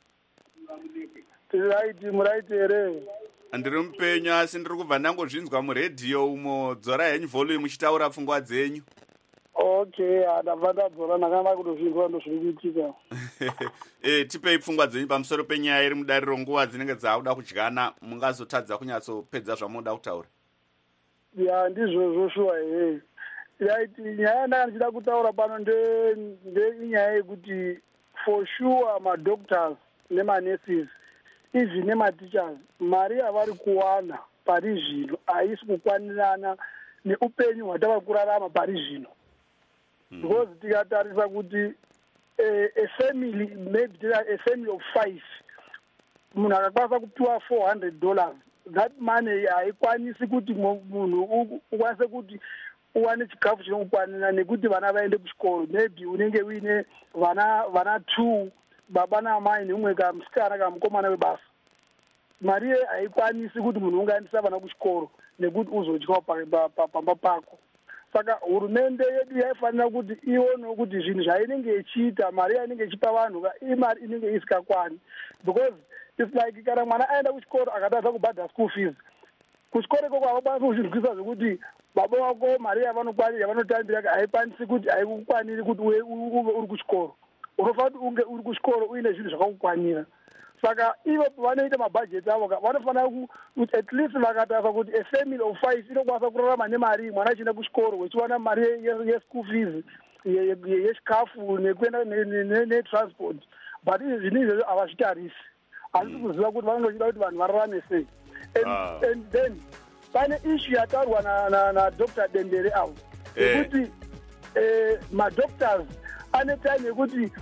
Muraiti here. Ndiri mupenyu asi ndiri kubva ndangozvinzwa muredhiyo umo, dzora henyu volume muchitaura pfungwa dzenyu. Okay, ndabva ndadzora ndakanga kutozvinzwa ndozviri kuitika. Tipei pfungwa dzenyu pamusoro penyaya iri mudariro, nguva dzinenge dzakuda kudyana, mungazotadza kunyatsopedza zvamunoda kutaura. Ya, ndizvozvo shuwa here. Right, nyaya ndanga ndichida kutaura pano ndenyaya yekuti for sure madoctors nemanurses izvi nematichers mari yavari kuwana pari zvino haisi kukwanirana neupenyu hwatava kurarama pari zvino. Because tikatarisa kuti a family, maybe a family of 5, munhu akakwanisa kupiwa $400, that money haikwanisi kuti munhu ukwanise kuti uwane chikafu chinokukwanira nekuti vana vaende kuchikoro. Maybe unenge uine vana 2, baba namai neumwe kamusikana kamukomana webasa. Mari haikwanisi kuti munhu ungaendesa vana kuchikoro nekuti uzodyawo pamba pako. Saka hurumende yedu yaifanira kuti ionewo kuti zvinhu zvainenge ichiita, mari yainenge ichipa vanhu imari inenge isikakwani. Because it's like kana mwana aenda kuchikoro akatadza kubhadha school fees, kuchikoro ikoko havakwanisi kuzvinzwisa zvekuti baba vako mari yavanotambira haikwanisi kuti haikukwaniri kuti uve uri kuchikoro. Unofanira kuti unge uri kuchikoro uine zvinhu zvakakukwanira. Saka ivo vanoita mabhajeti avo vanofanira kuti at least vakatarisa kuti a family of 5 inokwanisa kurarama nemari mwana achienda kuchikoro wechiwana mari yeschool fees, yechikafu nekuenda netransport. But zvinhu izvozvo havazvitarisi. Handisi kuziva kuti vanenge vachida kuti vanhu vararame sei. And then pane issue yataurwa naDr. Dendere avo yekuti madoctors ane time yekuti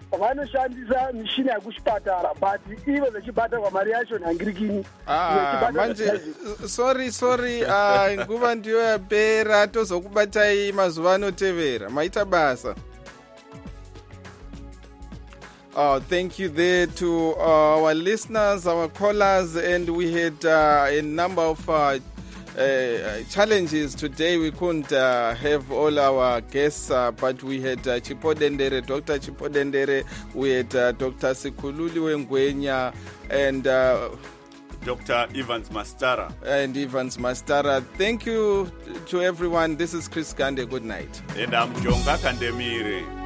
vanoshandisa mishina yekuchipatara but ivo vechibata kwamari yacho nhangirikini. Manje sorry nguva ndiyo yapera, tozokubatai mazuva anotevera, maita basa. Thank you there to our listeners, our callers, and we had a number of challenges today. We couldn't have all our guests, but we had Chipodendere, Dr. Chipodendere, we had Dr. Sikhululi Wengwenya, and Dr. Evans Mastara. Thank you to everyone. This is Chris Gande. Good night. And I'm Jonga Kandemire.